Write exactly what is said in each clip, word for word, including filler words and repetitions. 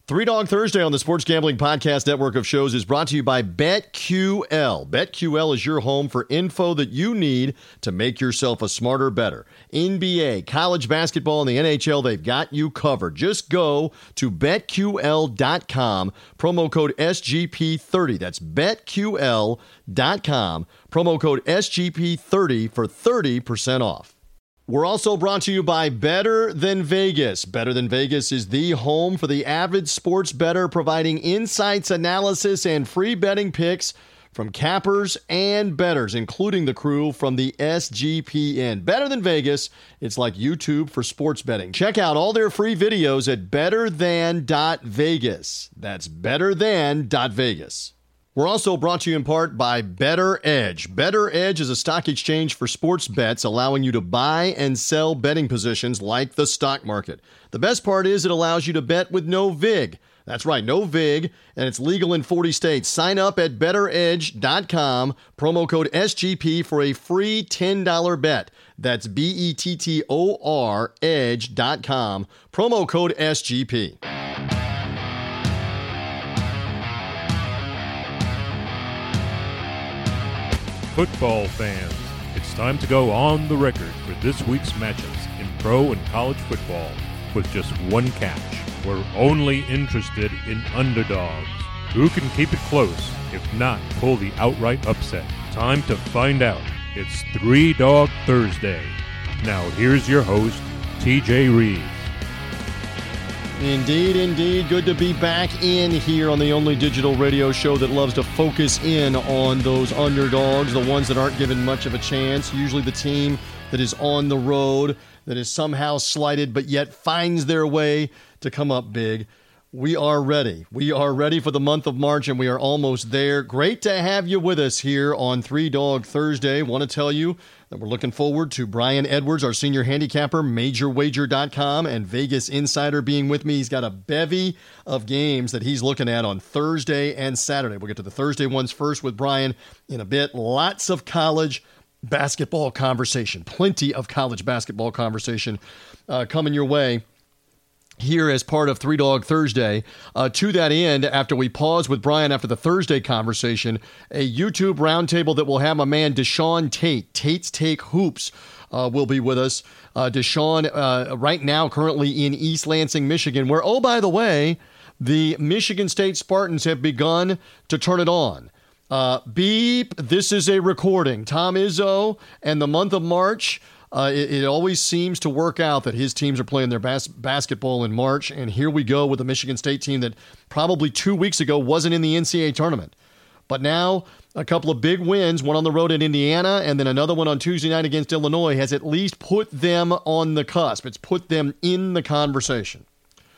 Three Dog Thursday on the Sports Gambling Podcast Network of shows is brought to you by BetQL. BetQL is your home for info that you need to make yourself a smarter, better. N B A, college basketball, and the N H L, they've got you covered. Just go to bet Q L dot com, promo code S G P thirty. That's bet Q L dot com, promo code S G P thirty for thirty percent off. We're also brought to you by Better Than Vegas. Better Than Vegas is the home for the avid sports bettor, providing insights, analysis, and free betting picks from cappers and bettors, including the crew from the S G P N. Better Than Vegas, it's like YouTube for sports betting. Check out all their free videos at better than dot vegas. That's better than dot vegas. We're also brought to you in part by Better Edge. Better Edge is a stock exchange for sports bets, allowing you to buy and sell betting positions like the stock market. The best part is it allows you to bet with no vig. That's right, no vig, and it's legal in forty states. Sign up at better edge dot com, promo code S G P for a free ten dollars bet. That's B E T T O R edge dot com, promo code S G P. Football fans, it's time to go on the record for this week's matchups in pro and college football with just one catch. We're only interested in underdogs. Who can keep it close, if not pull the outright upset? Time to find out. It's Three Dog Thursday. Now here's your host, T J Reeves. Indeed, indeed. Good to be back in here on the only digital radio show that loves to focus in on those underdogs, the ones that aren't given much of a chance, usually the team that is on the road, that is somehow slighted, but yet finds their way to come up big. We are ready. We are ready for the month of March, and we are almost there. Great to have you with us here on Three Dog Thursday. Want to tell you that we're looking forward to Brian Edwards, our senior handicapper, major wager dot com, and Vegas Insider being with me. He's got a bevy of games that he's looking at on Thursday and Saturday. We'll get to the Thursday ones first with Brian in a bit. Lots of college basketball conversation, plenty of college basketball conversation uh, coming your way here as part of Three Dog Thursday. Uh, to that end, after we pause with Brian after the Thursday conversation, a YouTube roundtable that will have my man Deshaun Tate, Tate's Take Hoops, uh, will be with us. Uh, Deshaun, uh, right now, currently in East Lansing, Michigan, where, oh, by the way, the Michigan State Spartans have begun to turn it on. Uh, beep, this is a recording. Tom Izzo and the month of March. Uh, it, it always seems to work out that his teams are playing their bas- basketball in March, and here we go with the Michigan State team that probably two weeks ago wasn't in the N C double A tournament. But now a couple of big wins, one on the road in Indiana and then another one on Tuesday night against Illinois, has at least put them on the cusp. It's put them in the conversation.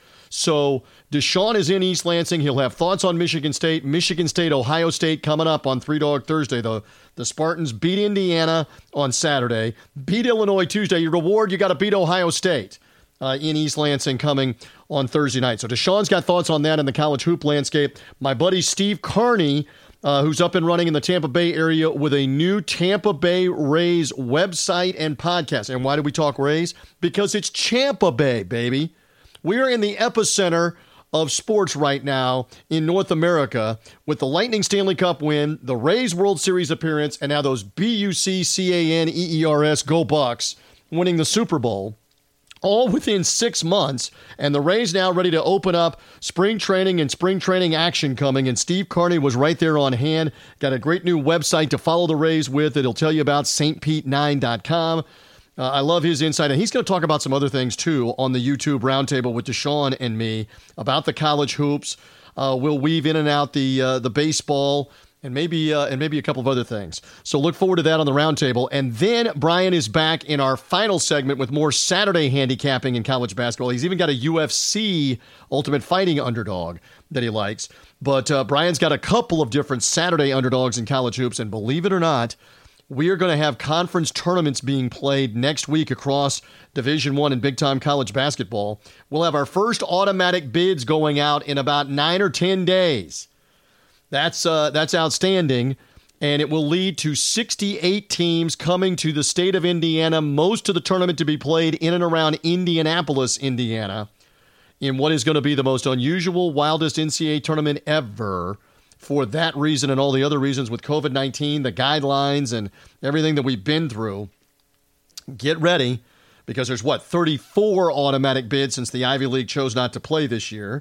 So Deshaun is in East Lansing. He'll have thoughts on Michigan State, Michigan State, Ohio State coming up on Three Dog Thursday. The, the Spartans beat Indiana on Saturday, beat Illinois Tuesday. Your reward, you got to beat Ohio State uh, in East Lansing coming on Thursday night. So Deshaun's got thoughts on that in the college hoop landscape. My buddy Steve Carney, uh, who's up and running in the Tampa Bay area with a new Tampa Bay Rays website and podcast. And why do we talk Rays? Because it's Champa Bay, baby. We are in the epicenter of sports right now in North America with the Lightning Stanley Cup win, the Rays World Series appearance, and now those B U C C A N E E R S Go Bucks winning the Super Bowl, all within six months. And the Rays now ready to open up spring training and spring training action coming. And Steve Carney was right there on hand. Got a great new website to follow the Rays with. It'll tell you about St Pete nine dot com. Uh, I love his insight, and he's going to talk about some other things, too, on the YouTube roundtable with Deshaun and me about the college hoops. Uh, we'll weave in and out the uh, the baseball and maybe uh, and maybe a couple of other things. So look forward to that on the roundtable. And then Brian is back in our final segment with more Saturday handicapping in college basketball. He's even got a U F C Ultimate Fighting underdog that he likes. But uh, Brian's got a couple of different Saturday underdogs in college hoops, and believe it or not, we are going to have conference tournaments being played next week across Division One and big-time college basketball. We'll have our first automatic bids going out in about nine or ten days. That's uh, that's outstanding, and it will lead to sixty-eight teams coming to the state of Indiana, most of the tournament to be played in and around Indianapolis, Indiana. in what is going to be the most unusual, wildest N C A A tournament ever for that reason and all the other reasons with covid nineteen, the guidelines, and everything that we've been through. Get ready, because there's, what, thirty-four automatic bids since the Ivy League chose not to play this year.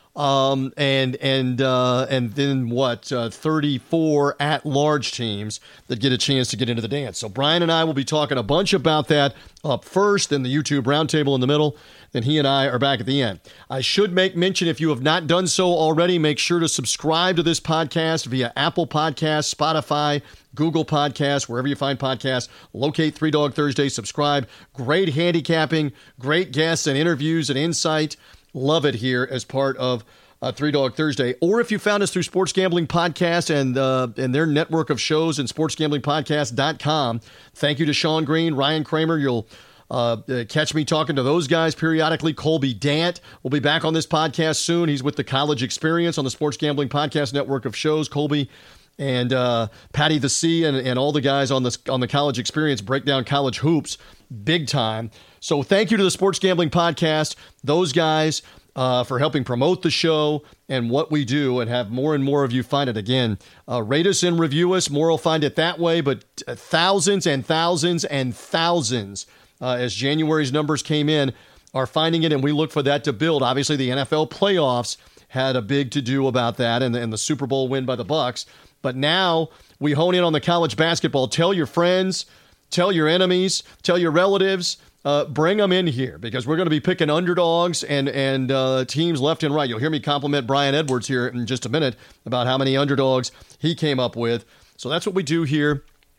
Um, and and uh, and then, what, uh, thirty-four at-large teams that get a chance to get into the dance. So Brian and I will be talking a bunch about that up first, then the YouTube roundtable in the middle. Then he and I are back at the end. I should make mention, if you have not done so already, make sure to subscribe to this podcast via Apple Podcasts, Spotify, Google Podcasts, wherever you find podcasts. Locate Three Dog Thursday, subscribe. Great handicapping, great guests and interviews and insight. Love it here as part of uh, Three Dog Thursday. Or if you found us through Sports Gambling Podcast and uh, and their network of shows and sports gambling podcast dot com. Thank you to Sean Green, Ryan Kramer. You'll uh, uh, catch me talking to those guys periodically. Colby Dant will be back on this podcast soon. He's with the College Experience on the Sports Gambling Podcast network of shows. Colby and uh, Patty the C and, and all the guys on the, on the College Experience break down college hoops big time. So thank you to the Sports Gambling Podcast, those guys, uh, for helping promote the show and what we do, and have more and more of you find it. Again, uh, rate us and review us. More will find it that way, but thousands and thousands and thousands, uh, as January's numbers came in, are finding it, and we look for that to build. Obviously, the N F L playoffs had a big to-do about that, and, and the Super Bowl win by the Bucs. But now we hone in on the college basketball. Tell your friends, tell your enemies, tell your relatives, uh, bring them in here, because we're going to be picking underdogs and, and uh, teams left and right. You'll hear me compliment Brian Edwards here in just a minute about how many underdogs he came up with. So that's what we do here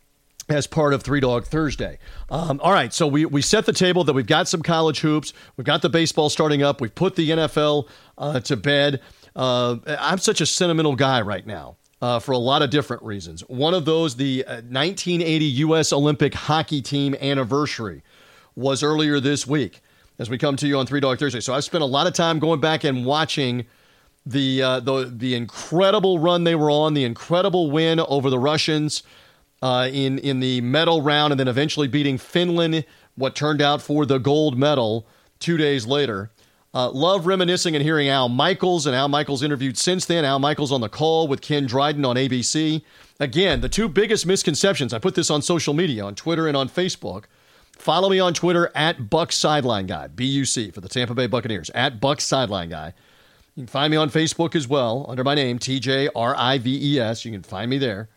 as part of Three Dog Thursday. Um, all right, so we, we set the table that we've got some college hoops. We've got the baseball starting up. We've put the N F L uh, to bed. Uh, I'm such a sentimental guy right now. Uh, for a lot of different reasons. One of those, the uh, nineteen eighty U S Olympic hockey team anniversary was earlier this week as we come to you on Three Dog Thursday. So I've spent a lot of time going back and watching the, uh, the, the incredible run they were on, the incredible win over the Russians uh, in, in the medal round, and then eventually beating Finland, what turned out for the gold medal two days later. Uh, love reminiscing and hearing Al Michaels, and Al Michaels interviewed since then. Al Michaels on the call with Ken Dryden on A B C. Again, the two biggest misconceptions. I put this on social media, on Twitter and on Facebook. Follow me on Twitter at Buck Sideline Guy, B U C, for the Tampa Bay Buccaneers, at Buck Sideline Guy. You can find me on Facebook as well, under my name, T J R I V E S. You can find me there.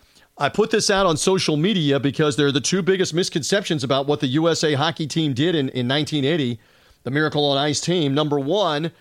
I put this out on social media because they're the two biggest misconceptions about what the U S A hockey team did in, in nineteen eighty. The Miracle on Ice team. Number one,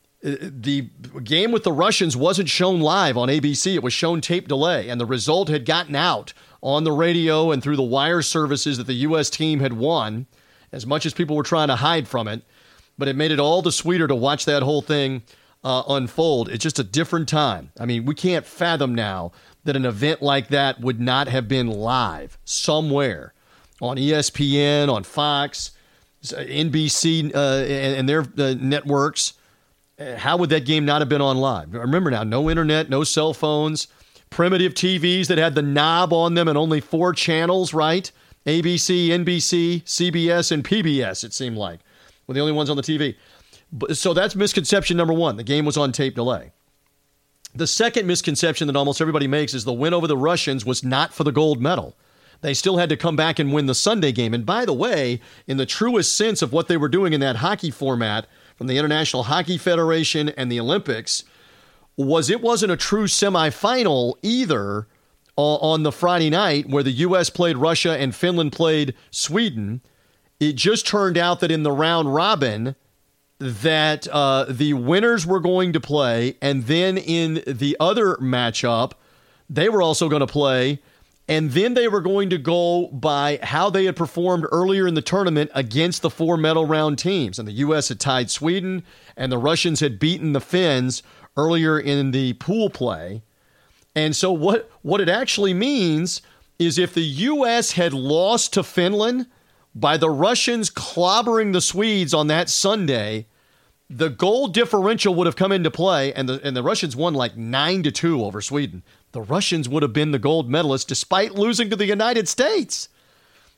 the game with the Russians wasn't shown live on A B C. It was shown tape delay, and the result had gotten out on the radio and through the wire services that the U S team had won, as much as people were trying to hide from it. But it made it all the sweeter to watch that whole thing uh, unfold. It's just a different time. I mean, we can't fathom now that an event like that would not have been live somewhere on E S P N, on Fox, N B C, uh, and, and their uh, networks. How would that game not have been on live? Remember now, no internet, no cell phones, primitive T Vs that had the knob on them and only four channels, right? A B C, N B C, C B S, and P B S, it seemed like, were the only ones on the T V. So that's misconception number one. The game was on tape delay. The second misconception that almost everybody makes is the win over the Russians was not for the gold medal. They still had to come back and win the Sunday game. And by the way, in the truest sense of what they were doing in that hockey format from the International Hockey Federation and the Olympics, was it wasn't a true semifinal either on the Friday night where the U S played Russia and Finland played Sweden. It just turned out that in the round robin that uh, the winners were going to play, and then in the other matchup, they were also going to play. And then they were going to go by how they had performed earlier in the tournament against the four medal round teams. And the U S had tied Sweden, and the Russians had beaten the Finns earlier in the pool play. And so what, what it actually means is if the U S had lost to Finland by the Russians clobbering the Swedes on that Sunday, the goal differential would have come into play, and the and the Russians won like nine to two over Sweden. The Russians would have been the gold medalists despite losing to the United States.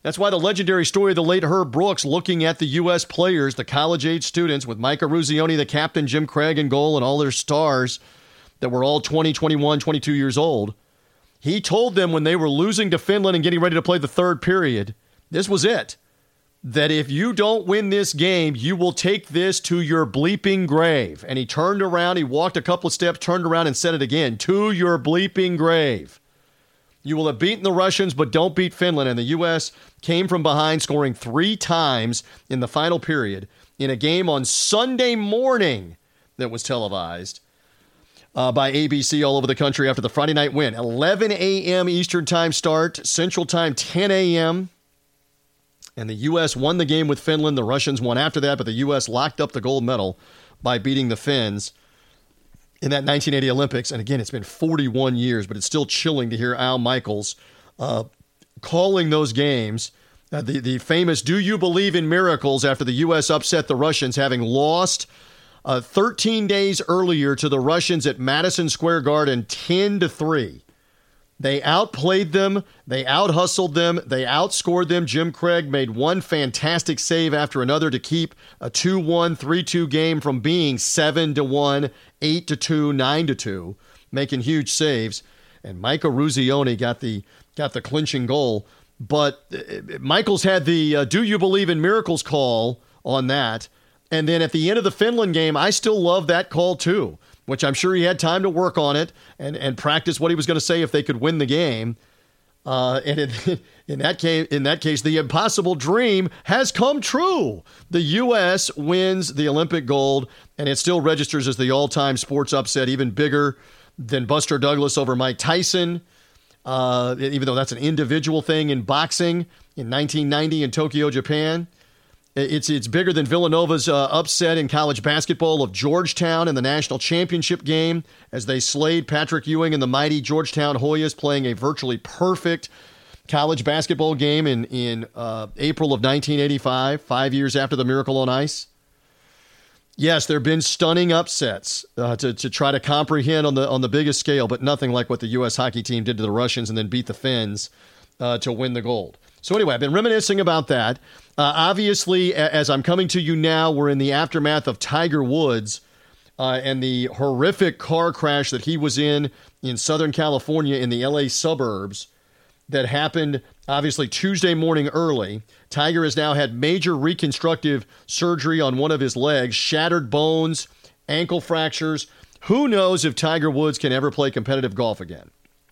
That's why the legendary story of the late Herb Brooks looking at the U S players, the college-age students, with Mike Eruzione, the captain, Jim Craig in goal, and all their stars that were all twenty, twenty-one, twenty-two years old. He told them when they were losing to Finland and getting ready to play the third period, this was it, that if you don't win this game, you will take this to your bleeping grave. And he turned around, he walked a couple of steps, turned around and said it again, to your bleeping grave. You will have beaten the Russians, but don't beat Finland. And the U S came from behind, scoring three times in the final period in a game on Sunday morning that was televised uh, by A B C all over the country after the Friday night win. eleven a.m. Eastern time start, Central time ten a.m. And the U S won the game with Finland. The Russians won after that, but the U S locked up the gold medal by beating the Finns in that nineteen eighty Olympics. And again, it's been forty-one years, but it's still chilling to hear Al Michaels uh, calling those games. Uh, the, the famous "Do you believe in miracles" after the U S upset the Russians, having lost uh, thirteen days earlier to the Russians at Madison Square Garden ten to three. They outplayed them. They out-hustled them. They outscored them. Jim Craig made one fantastic save after another to keep a two one, three two game from being seven to one, eight to two, nine to two, making huge saves. And Mike Eruzione got the got the clinching goal. But Michaels had the uh, "Do you believe in miracles" call on that. And then at the end of the Finland game, I still love that call too, which I'm sure he had time to work on it and, and practice what he was going to say if they could win the game. Uh, and in, in that case, in that case, the impossible dream has come true. The U S wins the Olympic gold, and it still registers as the all-time sports upset, even bigger than Buster Douglas over Mike Tyson, uh, even though that's an individual thing in boxing in nineteen ninety in Tokyo, Japan. It's it's bigger than Villanova's uh, upset in college basketball of Georgetown in the national championship game as they slayed Patrick Ewing and the mighty Georgetown Hoyas, playing a virtually perfect college basketball game in, in uh, April of nineteen eighty-five, five years after the Miracle on Ice. Yes, there have been stunning upsets uh, to, to try to comprehend on the on the biggest scale, but nothing like what the U S hockey team did to the Russians and then beat the Finns uh, to win the gold. So anyway, I've been reminiscing about that. Uh, obviously, as I'm coming to you now, we're in the aftermath of Tiger Woods uh, and the horrific car crash that he was in in Southern California in the L A suburbs that happened, obviously, Tuesday morning early. Tiger has now had major reconstructive surgery on one of his legs, shattered bones, ankle fractures. Who knows if Tiger Woods can ever play competitive golf again?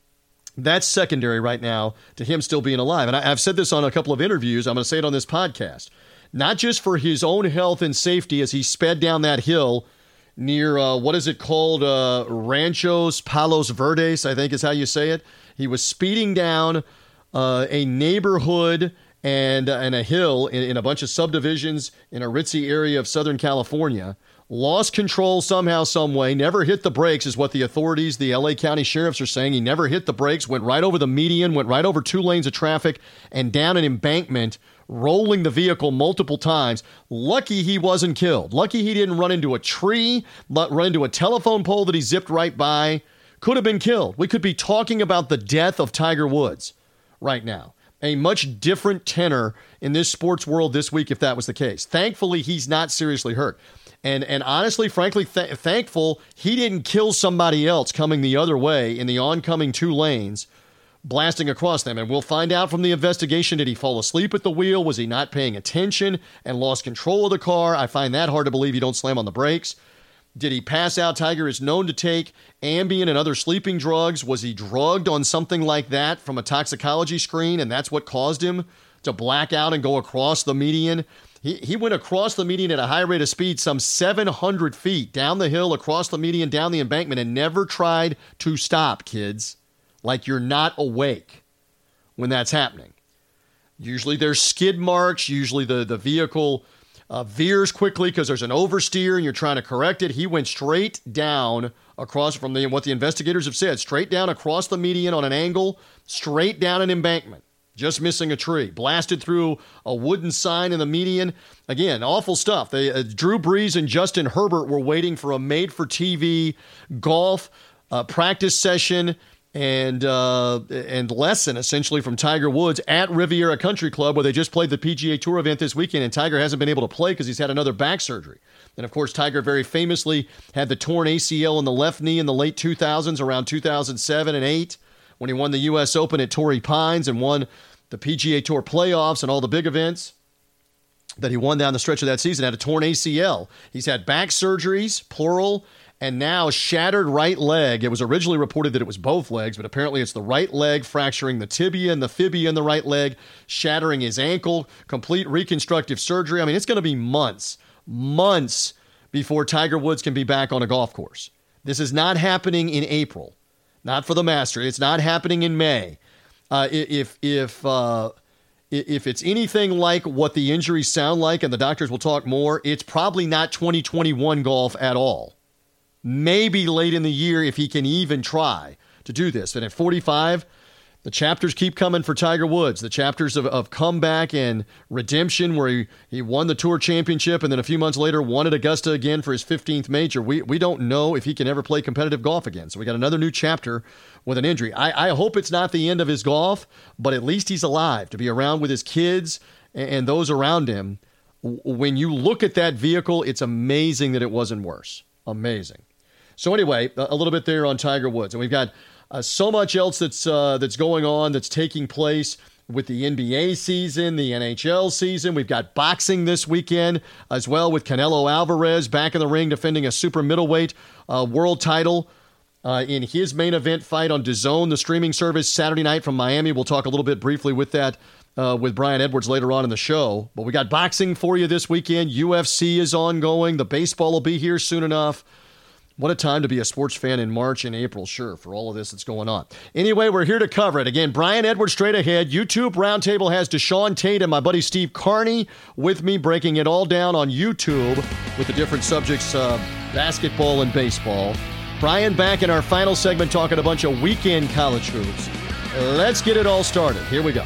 That's secondary right now to him still being alive. And I, I've said this on a couple of interviews. I'm going to say it on this podcast. Not just for his own health and safety as he sped down that hill near, uh, what is it called? Uh, Ranchos Palos Verdes, I think is how you say it. He was speeding down uh, a neighborhood and, uh, and a hill in, in a bunch of subdivisions in a ritzy area of Southern California. Lost control somehow, some way, never hit the brakes is what the authorities, the L A County sheriffs are saying. He never hit the brakes, went right over the median, went right over two lanes of traffic and down an embankment, rolling the vehicle multiple times. Lucky he wasn't killed. Lucky he didn't run into a tree, run into a telephone pole that he zipped right by. Could have been killed. We could be talking about the death of Tiger Woods right now. A much different tenor in this sports world this week if that was the case. Thankfully, he's not seriously hurt. And and honestly, frankly, th- thankful he didn't kill somebody else coming the other way in the oncoming two lanes, blasting across them. And we'll find out from the investigation, did he fall asleep at the wheel? Was he not paying attention and lost control of the car? I find that hard to believe. You don't slam on the brakes. Did he pass out? Tiger is known to take Ambien and other sleeping drugs. Was he drugged on something like that from a toxicology screen, and that's what caused him to black out and go across the median? He he went across the median at a high rate of speed, some seven hundred feet down the hill, across the median, down the embankment, and never tried to stop, kids. Like you're not awake when that's happening. Usually there's skid marks. Usually the, the vehicle uh, veers quickly because there's an oversteer and you're trying to correct it. He went straight down across from the what the investigators have said, straight down across the median on an angle, straight down an embankment. Just missing a tree, blasted through a wooden sign in the median. Again, awful stuff. They, uh, Drew Brees and Justin Herbert were waiting for a made-for-T V golf uh, practice session and uh, and lesson essentially from Tiger Woods at Riviera Country Club, where they just played the P G A Tour event this weekend, and Tiger hasn't been able to play because he's had another back surgery. And of course, Tiger very famously had the torn A C L in the left knee in the late two thousands, around two thousand seven and eight, when he won the U S Open at Torrey Pines and won the P G A Tour playoffs and all the big events that he won down the stretch of that season. Had a torn A C L. He's had back surgeries, plural, and now shattered right leg. It was originally reported that it was both legs, but apparently it's the right leg, fracturing the tibia and the fibia in the right leg, shattering his ankle, complete reconstructive surgery. I mean, it's going to be months, months before Tiger Woods can be back on a golf course. This is not happening in April, not for the Masters. It's not happening in May. Uh, if if uh, if it's anything like what the injuries sound like, and the doctors will talk more, it's probably not twenty twenty-one golf at all. Maybe late in the year if he can even try to do this. And at forty-five, the chapters keep coming for Tiger Woods. The chapters of, of comeback and redemption, where he, he won the Tour Championship and then a few months later won at Augusta again for his fifteenth major. We we don't know if he can ever play competitive golf again. So we got another new chapter with an injury. I, I hope it's not the end of his golf, but at least he's alive to be around with his kids and, and those around him. When you look at that vehicle, it's amazing that it wasn't worse. Amazing. So anyway, a little bit there on Tiger Woods. And we've got uh, so much else that's uh, that's going on, that's taking place with the N B A season, the N H L season. We've got boxing this weekend as well, with Canelo Alvarez back in the ring defending a super middleweight uh, world title uh, in his main event fight on DAZN, the streaming service, Saturday night from Miami. We'll talk a little bit briefly with that uh, with Brian Edwards later on in the show. But we got boxing for you this weekend. U F C is ongoing. The baseball will be here soon enough. What a time to be a sports fan in March and April, sure, for all of this that's going on. Anyway, we're here to cover it. Again, Brian Edwards straight ahead. YouTube Roundtable has Deshaun Tate and my buddy Steve Carney with me, breaking it all down on YouTube with the different subjects, uh, basketball and baseball. Brian back in our final segment talking a bunch of weekend college hoops. Let's get it all started. Here we go.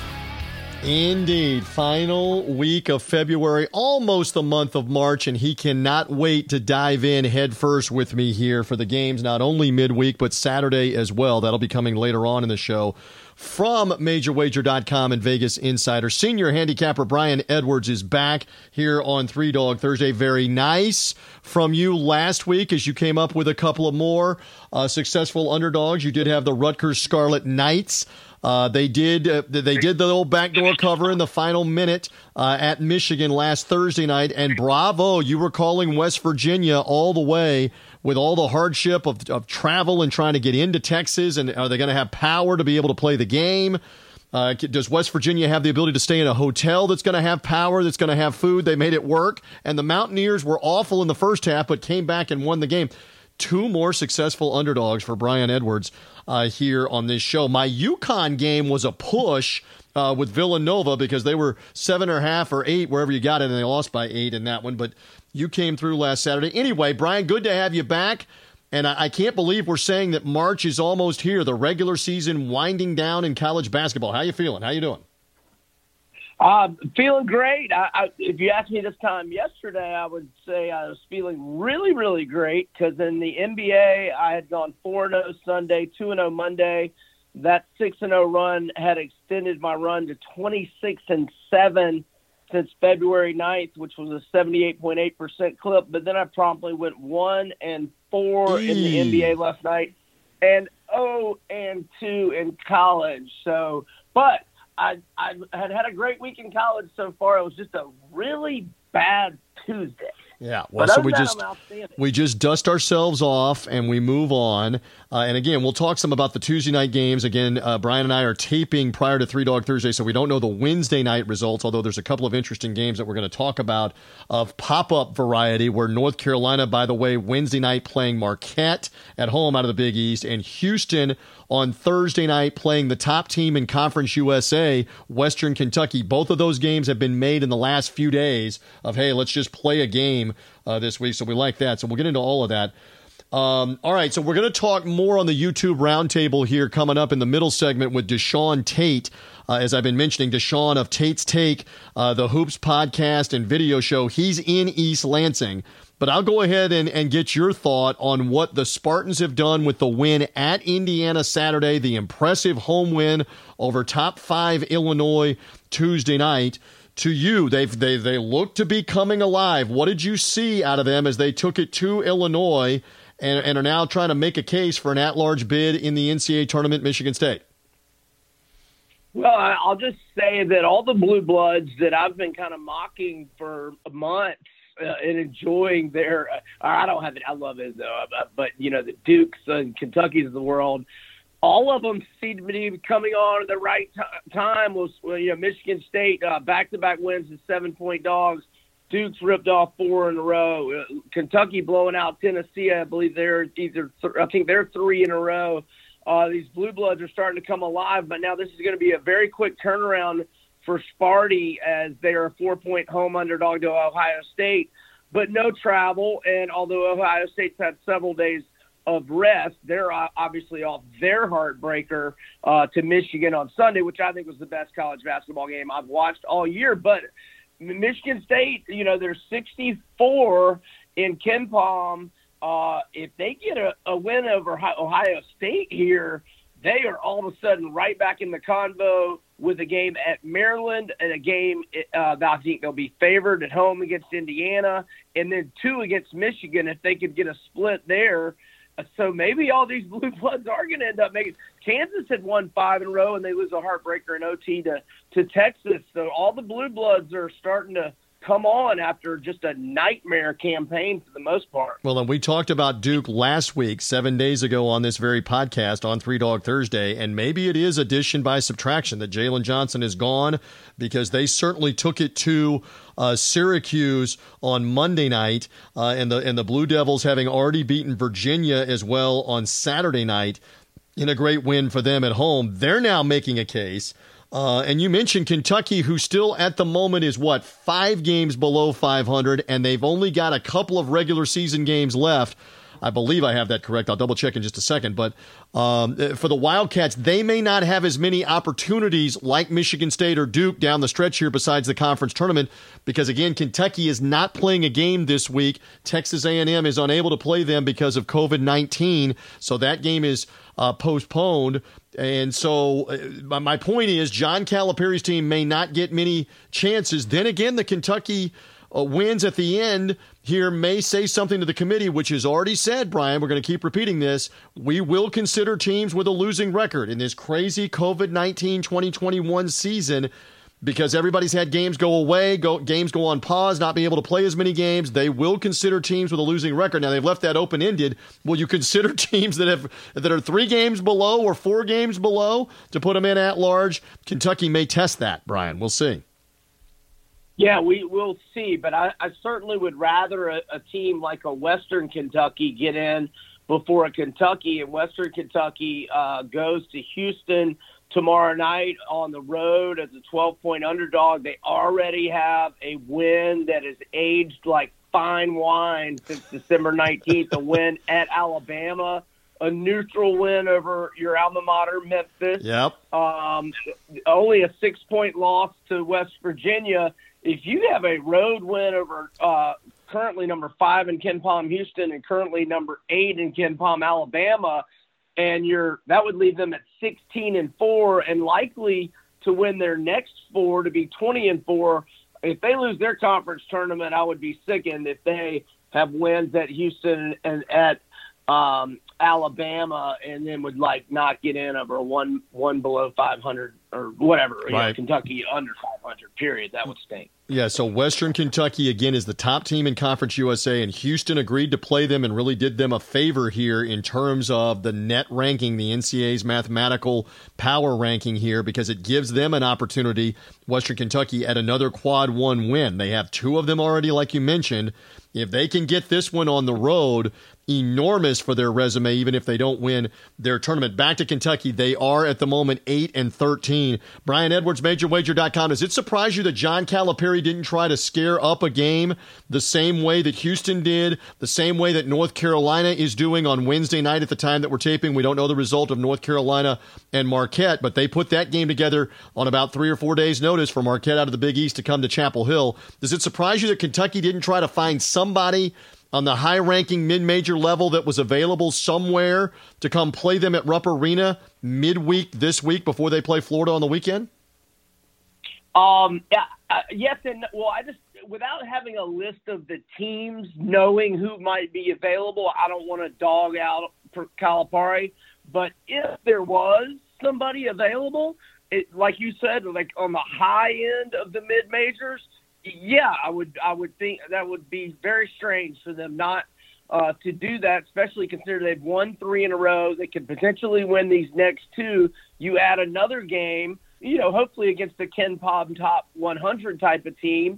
Indeed. Final week of February, almost the month of March, and he cannot wait to dive in head first with me here for the games, not only midweek, but Saturday as well. That'll be coming later on in the show. From Major Wager dot com and Vegas Insider, senior handicapper Brian Edwards is back here on Three Dog Thursday. Very nice from you last week as you came up with a couple of more uh, successful underdogs. You did have the Rutgers Scarlet Knights. Uh, they did uh, they did the old backdoor cover in the final minute uh, at Michigan last Thursday night. And bravo, you were calling West Virginia all the way with all the hardship of, of travel and trying to get into Texas. And are they going to have power to be able to play the game? Uh, does West Virginia have the ability to stay in a hotel that's going to have power, that's going to have food? They made it work. And the Mountaineers were awful in the first half, but came back and won the game. Two more successful underdogs for Brian Edwards uh, here on this show. My UConn game was a push uh, with Villanova because they were seven or a half or eight, wherever you got it, and they lost by eight in that one. But you came through last Saturday. Anyway, Brian, good to have you back. And I, I can't believe we're saying that March is almost here, the regular season winding down in college basketball. How you feeling? How you doing? Uh, feeling great. I, I, if you asked me this time yesterday, I would say I was feeling really, really great because in the N B A, I had gone four and oh Sunday, two and oh Monday. That six and oh run had extended my run to twenty-six and seven since February ninth, which was a seventy-eight point eight percent clip. But then I promptly went one and four in the N B A last night and oh and two in college. So, but I, I had had a great week in college so far. It was just a really bad Tuesday. Yeah, well, so we just we just dust ourselves off and we move on. Uh, and again, we'll talk some about the Tuesday night games. Again, uh, Brian and I are taping prior to Three Dog Thursday, so we don't know the Wednesday night results, although there's a couple of interesting games that we're going to talk about of pop-up variety, where North Carolina, by the way, Wednesday night playing Marquette at home out of the Big East, and Houston on Thursday night playing the top team in Conference U S A, Western Kentucky. Both of those games have been made in the last few days of, hey, let's just play a game uh, this week. So we like that. So we'll get into all of that. Um, all right, so we're going to talk more on the YouTube Roundtable here coming up in the middle segment with Deshaun Tate. Uh, as I've been mentioning, Deshaun of Tate's Take, uh, the Hoops podcast and video show. He's in East Lansing But I'll go ahead and, and get your thought on what the Spartans have done with the win at Indiana Saturday, the impressive home win over top five Illinois Tuesday night. To you, they've, they they look to be coming alive. What did you see out of them as they took it to Illinois and, and are now trying to make a case for an at-large bid in the N C double A tournament, Michigan State? Well, I'll just say that all the Blue Bloods that I've been kind of mocking for months uh, and enjoying their uh, – I don't have it. I love it, though. But, you know, the Dukes and Kentuckys of the world, all of them seem to be coming on at the right t- time. Was well, you know, Michigan State, uh, back-to-back wins as seven-point dogs. Dukes ripped off four in a row. Uh, Kentucky blowing out Tennessee. I believe they're either th- – I think they're three in a row. Uh, these Blue Bloods are starting to come alive, but now this is going to be a very quick turnaround for Sparty as they are a four-point home underdog to Ohio State, but no travel. And although Ohio State's had several days of rest, they're obviously off their heartbreaker uh, to Michigan on Sunday, which I think was the best college basketball game I've watched all year. But Michigan State, you know, they're sixty-four in KenPom. Uh, if they get a, a win over Ohio State here, they are all of a sudden right back in the convo with a game at Maryland and a game uh, that I think they'll be favored at home against Indiana, and then two against Michigan if they could get a split there. So maybe all these Blue Bloods are going to end up making – Kansas had won five in a row, and they lose a heartbreaker in O T to, to Texas. So all the Blue Bloods are starting to – come on after just a nightmare campaign for the most part. Well, and we talked about Duke last week, seven days ago on this very podcast on Three Dog Thursday, and maybe it is addition by subtraction that Jalen Johnson is gone because they certainly took it to uh, Syracuse on Monday night, uh, and the and the Blue Devils having already beaten Virginia as well on Saturday night in a great win for them at home. They're now making a case. Uh, and you mentioned Kentucky, who still at the moment is, what, five games below five hundred, and they've only got a couple of regular season games left. I believe I have that correct. I'll double check in just a second. But um, for the Wildcats, they may not have as many opportunities like Michigan State or Duke down the stretch here besides the conference tournament because, again, Kentucky is not playing a game this week. Texas A and M is unable to play them because of covid nineteen, so that game is uh, postponed. And so uh, my point is John Calipari's team may not get many chances. Then again, the Kentucky uh, wins at the end here may say something to the committee, which has already said, Brian, we're going to keep repeating this, we will consider teams with a losing record in this crazy covid nineteen twenty twenty-one season because everybody's had games go away, go, games go on pause, not being able to play as many games. They will consider teams with a losing record. Now, they've left that open-ended. Will you consider teams that have that are three games below or four games below to put them in at large? Kentucky may test that, Brian. We'll see. Yeah, we will see, but I, I certainly would rather a, a team like a Western Kentucky get in before a Kentucky, and Western Kentucky uh, goes to Houston tomorrow night on the road as a twelve-point underdog. They already have a win that is aged like fine wine since December nineteenth, a win at Alabama, a neutral win over your alma mater, Memphis. Yep. Um, only a six-point loss to West Virginia. If you have a road win over uh, currently number five in KenPom, Houston, and currently number eight in KenPom, Alabama, and you're that would leave them at sixteen and four and likely to win their next four to be twenty and four. If they lose their conference tournament, I would be sickened if they have wins at Houston and at um, Alabama and then would like not get in over a one one below five hundred or whatever. You right. know, Kentucky under five hundred, period. That would stink. Yeah, so Western Kentucky, again, is the top team in Conference U S A, and Houston agreed to play them and really did them a favor here in terms of the net ranking, the N C double A's mathematical power ranking here, because it gives them an opportunity, Western Kentucky, at another quad one win. They have two of them already, like you mentioned. If they can get this one on the road, enormous for their resume, even if they don't win their tournament. Back to Kentucky, they are at the moment eight and thirteen. Brian Edwards, Major Wager dot com. Does it surprise you that John Calipari didn't try to scare up a game the same way that Houston did, the same way that North Carolina is doing on Wednesday night at the time that we're taping? We don't know the result of North Carolina and Marquette, but they put that game together on about three or four days' notice for Marquette out of the Big East to come to Chapel Hill. Does it surprise you that Kentucky didn't try to find somebody on the high-ranking mid-major level that was available somewhere to come play them at Rupp Arena midweek this week before they play Florida on the weekend? Um, yeah, uh, yes, and well, I just without having a list of the teams, knowing who might be available, I don't want to dog out for Calipari. But if there was somebody available, it, like you said, like on the high end of the mid majors, yeah, I would I would think that would be very strange for them not uh, to do that, especially considering they've won three in a row. They could potentially win these next two. You add another game, you know, hopefully against the Ken Pom top one hundred type of team,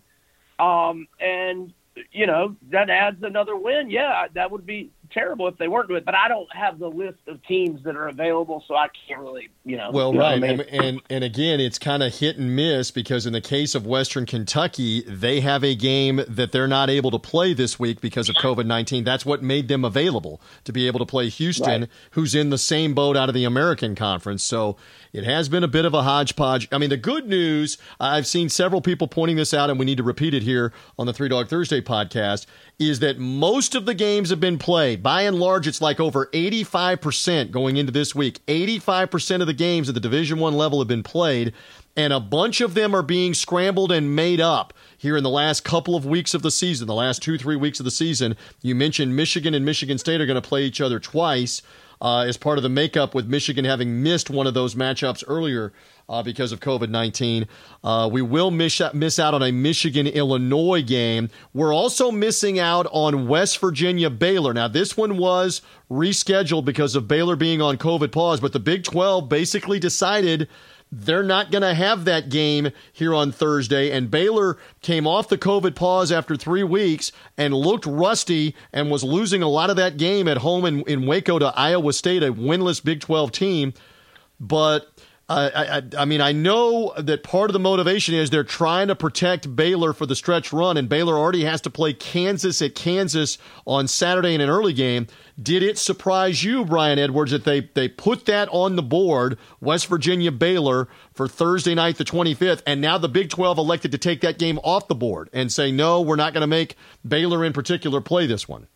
um, and you know that adds another win. Yeah, that would be terrible if they weren't doing it, but I don't have the list of teams that are available, so I can't really, you know. Well, you know right, what I mean? and, and and again, it's kind of hit and miss because in the case of Western Kentucky, they have a game that they're not able to play this week because of COVID nineteen. That's what made them available to be able to play Houston, Right. who's in the same boat out of the American Conference. So it has been a bit of a hodgepodge. I mean, the good news, I've seen several people pointing this out, and we need to repeat it here on the Three Dog Thursday podcast, is that most of the games have been played. By and large, it's like over eighty-five percent going into this week. eighty-five percent of the games at the Division I level have been played, and a bunch of them are being scrambled and made up here in the last couple of weeks of the season, the last two, three weeks of the season. You mentioned Michigan and Michigan State are going to play each other twice uh, as part of the makeup, with Michigan having missed one of those matchups earlier Uh, because of COVID nineteen. Uh, we will miss, miss out on a Michigan-Illinois game. We're also missing out on West Virginia-Baylor. Now, this one was rescheduled because of Baylor being on COVID pause, but the Big twelve basically decided they're not going to have that game here on Thursday, and Baylor came off the COVID pause after three weeks and looked rusty and was losing a lot of that game at home in, in Waco to Iowa State, a winless Big twelve team. But Uh, I, I, I mean, I know that part of the motivation is they're trying to protect Baylor for the stretch run, and Baylor already has to play Kansas at Kansas on Saturday in an early game. Did it surprise you, Brian Edwards, that they, they put that on the board, West Virginia-Baylor, for Thursday night the twenty-fifth, and now the Big twelve elected to take that game off the board and say, no, we're not going to make Baylor in particular play this one?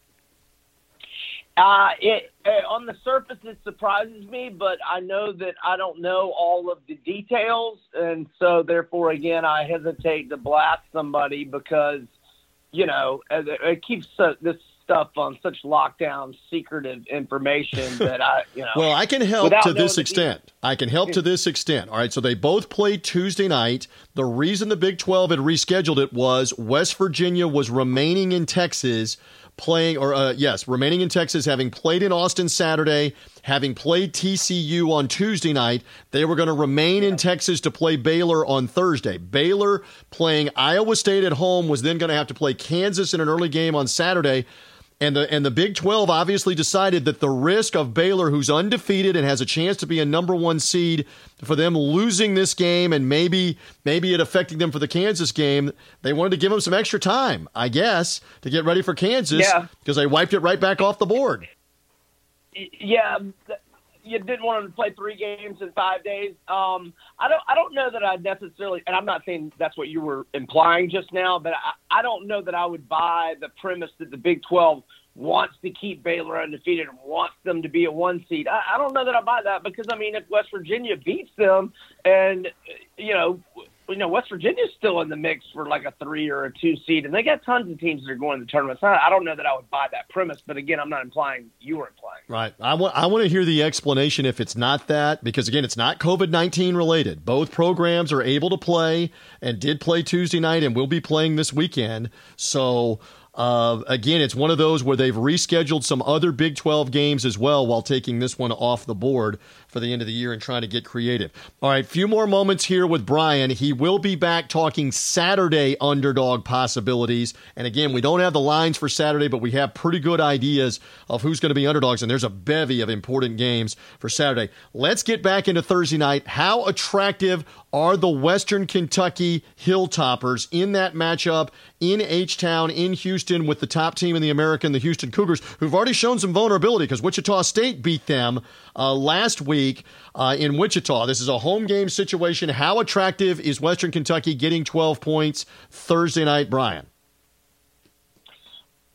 Uh, it, uh, on the surface, it surprises me, but I know that I don't know all of the details, and so therefore, again, I hesitate to blast somebody because, you know, it, it keeps uh, this stuff on such lockdown, secretive information that I, you know. Well, I can help to this the extent. Details. I can help to this extent. All right, so they both played Tuesday night. The reason the Big twelve had rescheduled it was West Virginia was remaining in Texas, playing, or uh, yes, remaining in Texas, having played in Austin Saturday, having played T C U on Tuesday night. They were going to remain in Texas to play Baylor on Thursday. Baylor playing Iowa State at home was then going to have to play Kansas in an early game on Saturday. And the and the Big twelve obviously decided that the risk of Baylor, who's undefeated and has a chance to be a number one seed, for them losing this game and maybe maybe it affecting them for the Kansas game, they wanted to give them some extra time, I guess, to get ready for Kansas, yeah. because they wiped it right back off the board. Yeah, you didn't want them to play three games in five days. Um, I don't I don't know that I necessarily, and I'm not saying that's what you were implying just now, but I, I don't know that I would buy the premise that the Big twelve wants to keep Baylor undefeated and wants them to be a one seed. I, I don't know that I buy that because, I mean, if West Virginia beats them and, you know, you know, West Virginia's still in the mix for like a three or a two seed, and they got tons of teams that are going to the tournament. So I, I don't know that I would buy that premise, but again, I'm not implying you were implying. Right. I want I want to hear the explanation if it's not that, because again, it's not COVID nineteen related. Both programs are able to play and did play Tuesday night and will be playing this weekend. So Uh, again, it's one of those where they've rescheduled some other Big twelve games as well while taking this one off the board for the end of the year and trying to get creative. All right, few more moments here with Brian. He will be back talking Saturday underdog possibilities. And again, we don't have the lines for Saturday, but we have pretty good ideas of who's going to be underdogs. And there's a bevy of important games for Saturday. Let's get back into Thursday night. How attractive are the Western Kentucky Hilltoppers in that matchup in H-Town, in Houston, with the top team in the American, the Houston Cougars, who've already shown some vulnerability because Wichita State beat them uh, last week uh, in Wichita. This is a home game situation. How attractive is Western Kentucky getting twelve points Thursday night, Brian? Uh,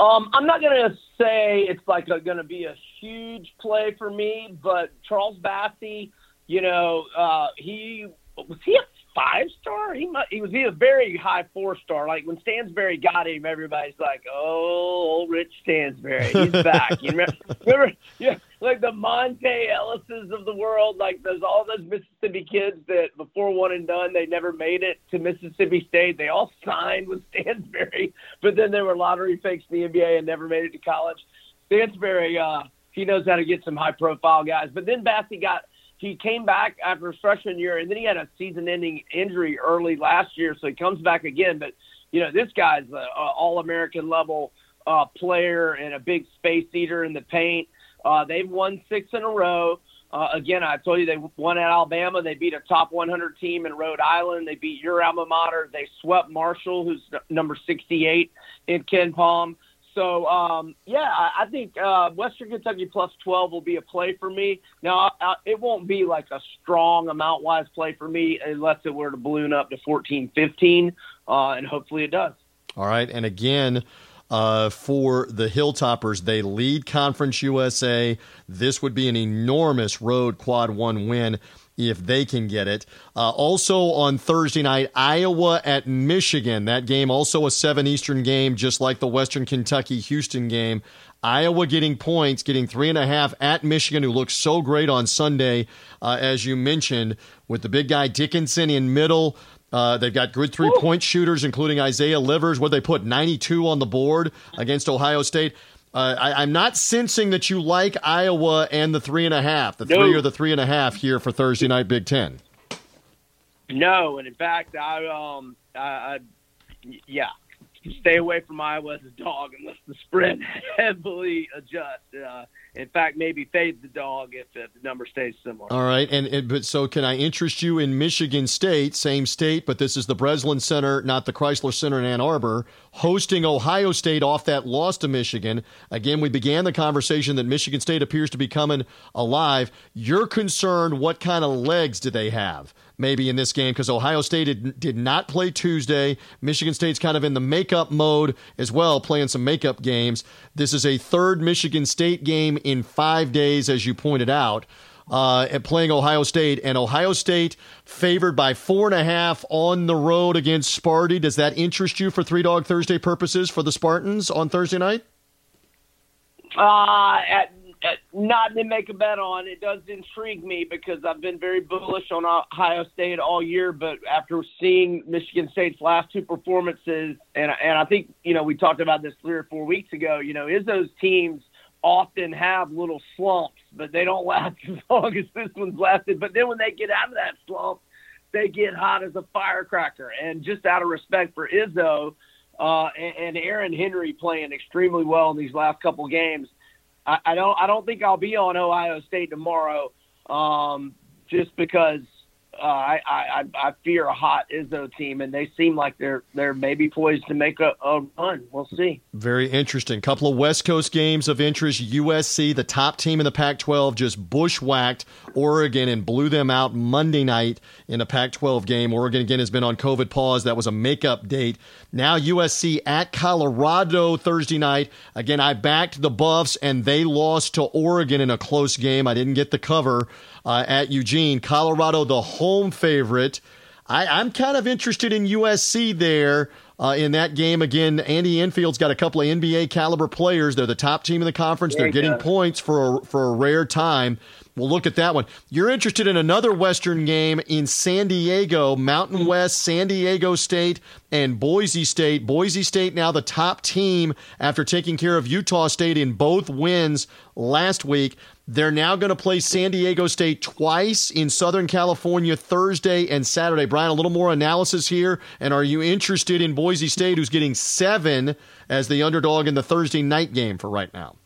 Um, I'm not going to say it's like going to be a huge play for me, but Charles Bassey, you know, uh, he was he a five star? He might, he was he a very high four star. Like when Stansbury got him, everybody's like, "Oh, old Rich Stansbury, he's back." You remember, remember, yeah, like the Monte Ellises of the world, like there's all those Mississippi kids that before one and done, they never made it to Mississippi State. They all signed with Stansbury, but then they were lottery fakes in the N B A and never made it to college. Stansbury, uh, he knows how to get some high profile guys. But then Bassey got. He came back after his freshman year, and then he had a season-ending injury early last year, so he comes back again. But, you know, this guy's an all-American level uh, player and a big space eater in the paint. Uh, they've won six in a row. Uh, again, I told you they won at Alabama. They beat a top one hundred team in Rhode Island. They beat your alma mater. They swept Marshall, who's number sixty-eight in Ken Palm. So, um, yeah, I, I think uh, Western Kentucky plus twelve will be a play for me. Now, I, it won't be like a strong amount-wise play for me unless it were to balloon up to fourteen fifteen, uh, and hopefully it does. All right, and again, uh, for the Hilltoppers, they lead Conference U S A. This would be an enormous road quad one win if they can get it. Uh, also on Thursday night, Iowa at Michigan. That game also a seven Eastern game, just like the Western Kentucky-Houston game. Iowa getting points, getting three and a half at Michigan, who looks so great on Sunday, uh, as you mentioned, with the big guy Dickinson in middle. Uh, they've got good three-point shooters, including Isaiah Livers. What they put, ninety-two on the board against Ohio State. Uh, I, I'm not sensing that you like Iowa and the three and a half, the no. three or the three and a half here for Thursday night Big Ten. No, and in fact, I um, I, I yeah, stay away from Iowa as a dog unless the spread heavily adjusts. Uh, in fact, maybe fade the dog if, if the number stays similar. All right, and, and but so can I interest you in Michigan State, same state, but this is the Breslin Center, not the Chrysler Center in Ann Arbor, hosting Ohio State off that loss to Michigan. Again, we began the conversation that Michigan State appears to be coming alive. You're concerned, what kind of legs do they have maybe in this game? Because Ohio State did, did not play Tuesday. Michigan State's kind of in the makeup mode as well, playing some makeup games. This is a third Michigan State game in five days, as you pointed out, uh, and playing Ohio State. And Ohio State favored by four and a half on the road against Sparty. Does that interest you for Three Dog Thursday purposes for the Spartans on Thursday night? Uh, at, at, not to make a bet on. It does intrigue me because I've been very bullish on Ohio State all year, but after seeing Michigan State's last two performances, and, and I think, you know, we talked about this three or four weeks ago, you know, is those teams often have little slumps, but they don't last as long as this one's lasted. But then when they get out of that slump, they get hot as a firecracker. And just out of respect for Izzo uh, and, and Aaron Henry playing extremely well in these last couple games, I, I don't I don't think I'll be on Ohio State tomorrow um, just because uh, I, I I fear a hot Izzo team, and they seem like they're they're maybe poised to make a, a run. We'll see. Very interesting. Couple of West Coast games of interest. U S C, the top team in the Pac twelve, just bushwhacked Oregon and blew them out Monday night in a Pac twelve game. Oregon, again, has been on COVID pause. That was a makeup date. Now U S C at Colorado Thursday night. Again, I backed the Buffs, and they lost to Oregon in a close game. I didn't get the cover uh, at Eugene. Colorado, the home favorite. I, I'm kind of interested in U S C there uh, in that game. Again, Andy Enfield's got a couple of N B A caliber players. They're the top team in the conference. They're getting points for a, for a rare time. We'll look at that one. You're interested in another Western game in San Diego, Mountain West, San Diego State, and Boise State. Boise State now the top team after taking care of Utah State in both wins last week. They're now going to play San Diego State twice in Southern California, Thursday and Saturday. Brian, a little more analysis here. And are you interested in Boise State, who's getting seven as the underdog in the Thursday night game for right now?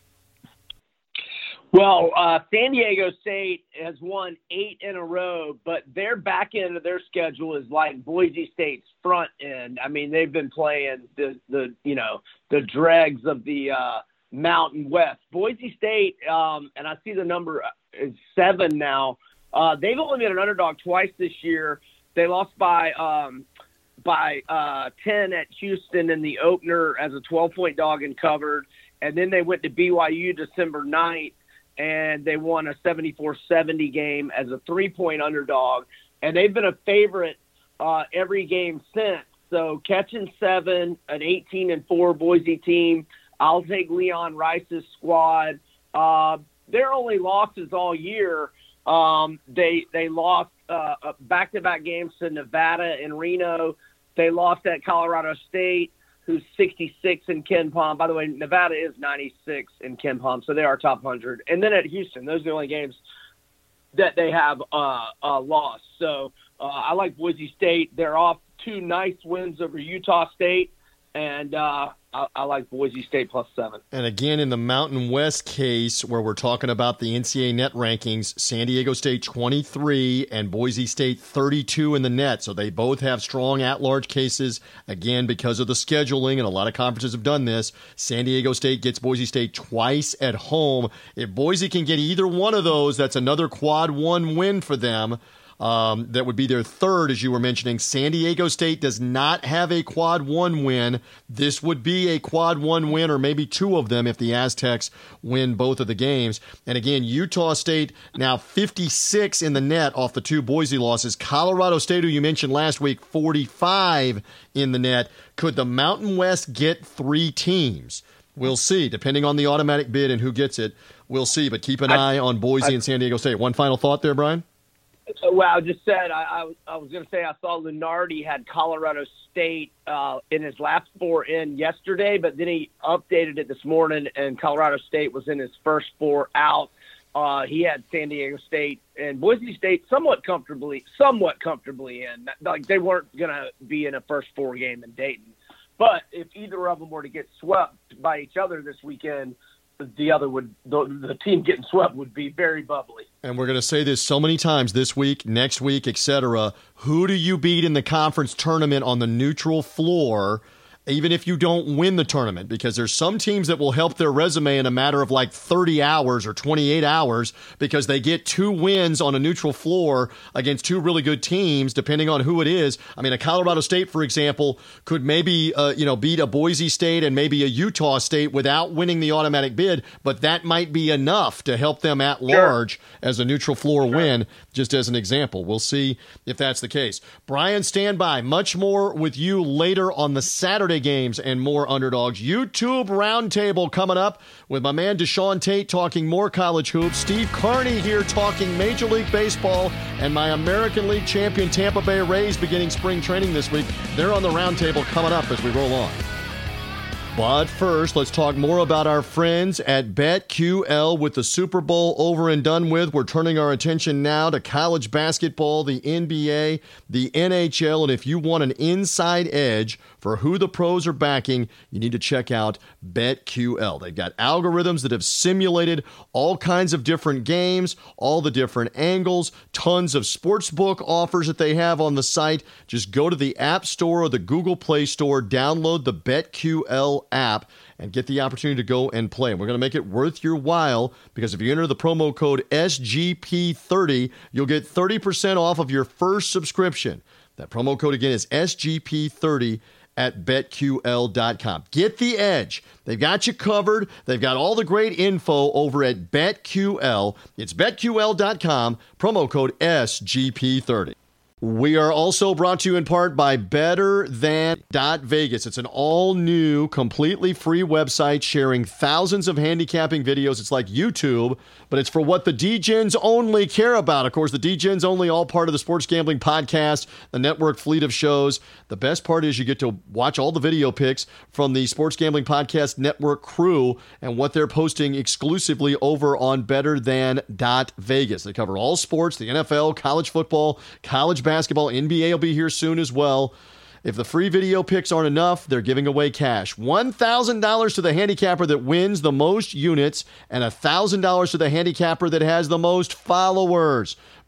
Well, uh, San Diego State has won eight in a row, but their back end of their schedule is like Boise State's front end. I mean, they've been playing the, the you know, the dregs of the uh, Mountain West. Boise State, um, and I see the number is seven now. Uh, they've only been an underdog twice this year. They lost by um, by uh, ten at Houston in the opener as a twelve-point dog and covered. And then they went to B Y U December ninth, and they won a seventy-four seventy game as a three-point underdog. And they've been a favorite uh, every game since. So catching seven, an eighteen and four Boise team. I'll take Leon Rice's squad. Uh, their only losses all year, um, they they lost uh, back-to-back games to Nevada and Reno. They lost at Colorado State, who's sixty-six in Ken Palm. By the way, Nevada is ninety-six in Ken Palm, so they are top one hundred. And then at Houston, those are the only games that they have uh, uh, lost. So uh, I like Boise State. They're off two nice wins over Utah State, and uh, I, I like Boise State plus seven. And again, in the Mountain West case, where we're talking about the N C double A net rankings, San Diego State twenty-three and Boise State thirty-two in the net. So they both have strong at-large cases, again, because of the scheduling, and a lot of conferences have done this. San Diego State gets Boise State twice at home. If Boise can get either one of those, that's another quad one win for them. Um, that would be their third, as you were mentioning. San Diego State does not have a quad one win. This would be a quad one win, or maybe two of them if the Aztecs win both of the games. And again, Utah State now fifty-six in the net off the two Boise losses. Colorado State, who you mentioned last week, forty-five in the net. Could the Mountain West get three teams? We'll see, depending on the automatic bid and who gets it. We'll see, but keep an I, eye on Boise I, and San Diego State. One final thought there, Brian? Well, I just said I, I was, I was going to say I saw Lunardi had Colorado State uh, in his last four in yesterday, but then he updated it this morning, and Colorado State was in his first four out. Uh, he had San Diego State and Boise State somewhat comfortably, somewhat comfortably in. Like they weren't going to be in a first four game in Dayton, but if either of them were to get swept by each other this weekend, the other would the, the team getting swept would be very bubbly. And we're going to say this so many times this week, next week, et cetera. Who do you beat in the conference tournament on the neutral floor, even if you don't win the tournament? Because there's some teams that will help their resume in a matter of like thirty hours or twenty-eight hours because they get two wins on a neutral floor against two really good teams, depending on who it is. I mean, a Colorado State, for example, could maybe uh, you know beat a Boise State and maybe a Utah State without winning the automatic bid, but that might be enough to help them at large sure. as a neutral floor sure. win, just as an example. We'll see if that's the case. Brian, stand by. Much more with you later on the Saturday games and more underdogs. YouTube Roundtable coming up with my man Deshaun Tate talking more college hoops. Steve Carney here talking Major League Baseball, and my American League champion Tampa Bay Rays beginning spring training this week. They're on the roundtable coming up as we roll on. But first, let's talk more about our friends at BetQL. With the Super Bowl over and done with, we're turning our attention now to college basketball, the N B A, the N H L, and if you want an inside edge for who the pros are backing, you need to check out BetQL. They've got algorithms that have simulated all kinds of different games, all the different angles, tons of sportsbook offers that they have on the site. Just go to the App Store or the Google Play Store, download the BetQL app, and get the opportunity to go and play. And we're going to make it worth your while, because if you enter the promo code S G P thirty, you'll get thirty percent off of your first subscription. That promo code again is S G P thirty at bet Q L dot com. Get the edge. They've got you covered. They've got all the great info over at BetQL. It's bet Q L dot com, promo code S G P thirty. We are also brought to you in part by Better Than Vegas. It's an all-new, completely free website sharing thousands of handicapping videos. It's like YouTube, but it's for what the D-Gens only care about. Of course, the D-Gens only, all part of the Sports Gambling Podcast, the network fleet of shows. The best part is you get to watch all the video picks from the Sports Gambling Podcast network crew and what they're posting exclusively over on Better Than Vegas. They cover all sports, the N F L, college football, college basketball. Basketball, N B A will be here soon as well. If the free video picks aren't enough, they're giving away cash. one thousand dollars to the handicapper that wins the most units, and one thousand dollars to the handicapper that has the most followers.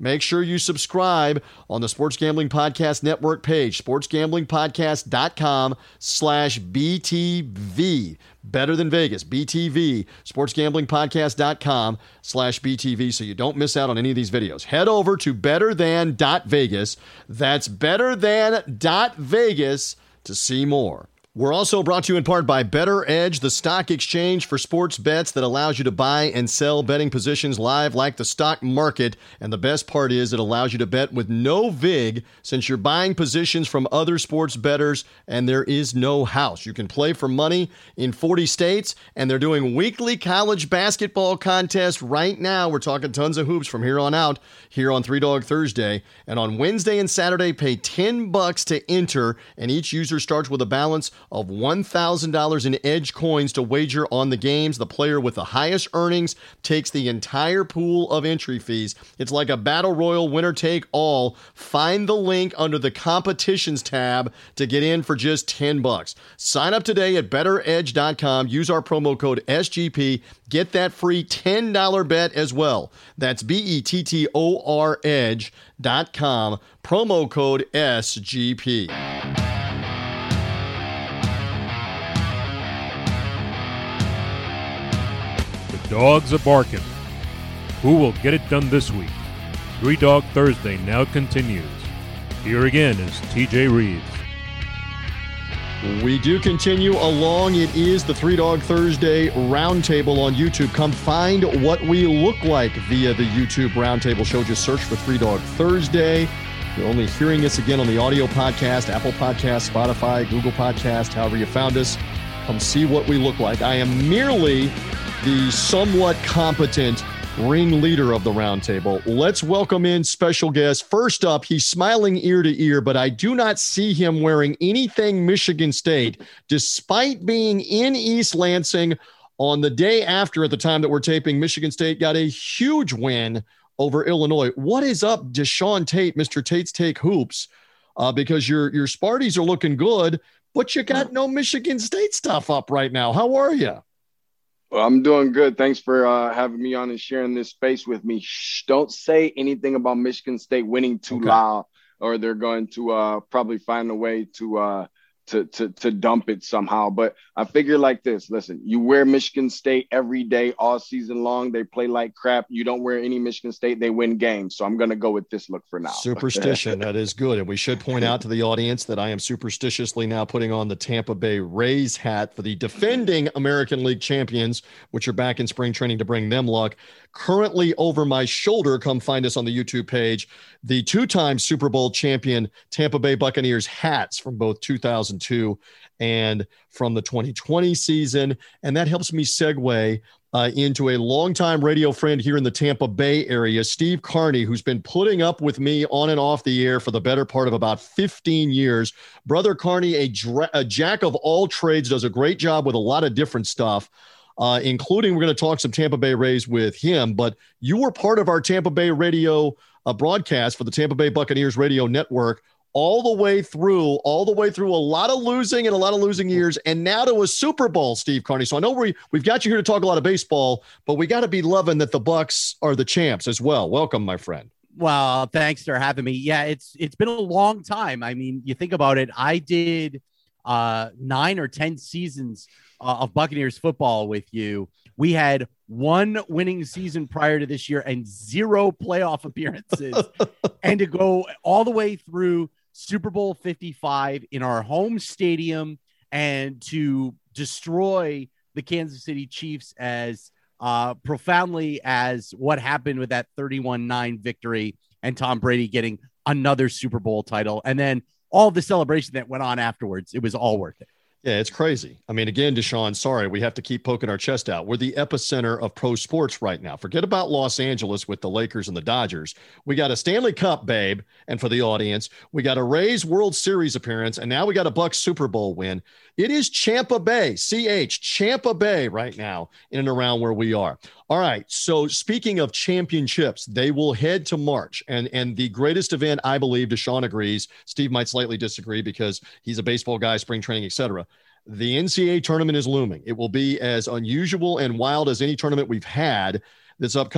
make sure you subscribe on the Sports Gambling Podcast Network page, sportsgamblingpodcast.com slash BTV. Better Than Vegas, B T V, sportsgamblingpodcast.com slash BTV, so you don't miss out on any of these videos. Head over to betterthan.vegas. That's betterthan.vegas to see more. We're also brought to you in part by Better Edge, the stock exchange for sports bets that allows you to buy and sell betting positions live like the stock market. And the best part is it allows you to bet with no vig, since you're buying positions from other sports bettors and there is no house. You can play for money in forty states, and they're doing weekly college basketball contests right now. We're talking tons of hoops from here on out here on Three Dog Thursday. And on Wednesday and Saturday, pay ten bucks to enter, and each user starts with a balance of one thousand dollars in Edge coins to wager on the games. The player with the highest earnings takes the entire pool of entry fees. It's like a battle royal, winner take all. Find the link under the competitions tab to get in for just ten bucks. Sign up today at better edge dot com. Use our promo code S G P. Get that free ten dollars bet as well. That's B E T T O R edge dot com. Promo code S G P. Dogs are barking. Who will get it done this week? Three Dog Thursday now continues. Here again is T J Reeves. We do continue along. It is the Three Dog Thursday Roundtable on YouTube. Come find what we look like via the YouTube Roundtable show. Just search for Three Dog Thursday. You're only hearing us again on the audio podcast, Apple Podcast, Spotify, Google Podcast, however you found us. Come see what we look like. I am merely the somewhat competent ringleader of the roundtable. Let's welcome in special guest. First up, he's smiling ear to ear, but I do not see him wearing anything Michigan State, despite being in East Lansing on the day after, at the time that we're taping, Michigan State got a huge win over Illinois. What is up, Deshaun Tate, Mister Tate's Take Hoops? Uh, because your, your Sparties are looking good, but you got no Michigan State stuff up right now. How are you? Well, I'm doing good. Thanks for uh, having me on and sharing this space with me. Shh, don't say anything about Michigan State winning too okay. loud, or they're going to uh, probably find a way to, uh, to to to dump it somehow. But I figure like this. Listen, you wear Michigan State every day, all season long. They play like crap. You don't wear any Michigan State, they win games. So I'm going to go with this look for now. Superstition. That is good. And we should point out to the audience that I am superstitiously now putting on the Tampa Bay Rays hat for the defending American League champions, which are back in spring training to bring them luck. Currently over my shoulder, come find us on the YouTube page, the two-time Super Bowl champion Tampa Bay Buccaneers hats from both two thousand two and from the twenty twenty season. And that helps me segue uh, into a longtime radio friend here in the Tampa Bay area, Steve Carney, who's been putting up with me on and off the air for the better part of about fifteen years. Brother Carney, a, dra- a jack of all trades, does a great job with a lot of different stuff. Uh, including, we're going to talk some Tampa Bay Rays with him, but you were part of our Tampa Bay radio uh, broadcast for the Tampa Bay Buccaneers radio network all the way through, all the way through a lot of losing and a lot of losing years, and now to a Super Bowl, Steve Carney. So I know we, we've got you here to talk a lot of baseball, but we got to be loving that the Bucs are the champs as well. Welcome, my friend. Well, thanks for having me. Yeah, it's it's been a long time. I mean, you think about it, I did uh, nine or ten seasons Uh, of Buccaneers football with you. We had one winning season prior to this year and zero playoff appearances. And to go all the way through Super Bowl fifty-five in our home stadium and to destroy the Kansas City Chiefs as uh, profoundly as what happened with that thirty-one nine victory and Tom Brady getting another Super Bowl title. And then all the celebration that went on afterwards, it was all worth it. Yeah, it's crazy. I mean, again, Deshaun, sorry, we have to keep poking our chest out. We're the epicenter of pro sports right now. Forget about Los Angeles with the Lakers and the Dodgers. We got a Stanley Cup, babe, and for the audience, we got a Rays World Series appearance, and now we got a Bucs Super Bowl win. It is Champa Bay, C H, Champa Bay right now in and around where we are. All right, so speaking of championships, they will head to March, and, and the greatest event, I believe, Deshaun agrees, Steve might slightly disagree because he's a baseball guy, spring training, et cetera. The N C double A tournament is looming. It will be as unusual and wild as any tournament we've had that's upcoming.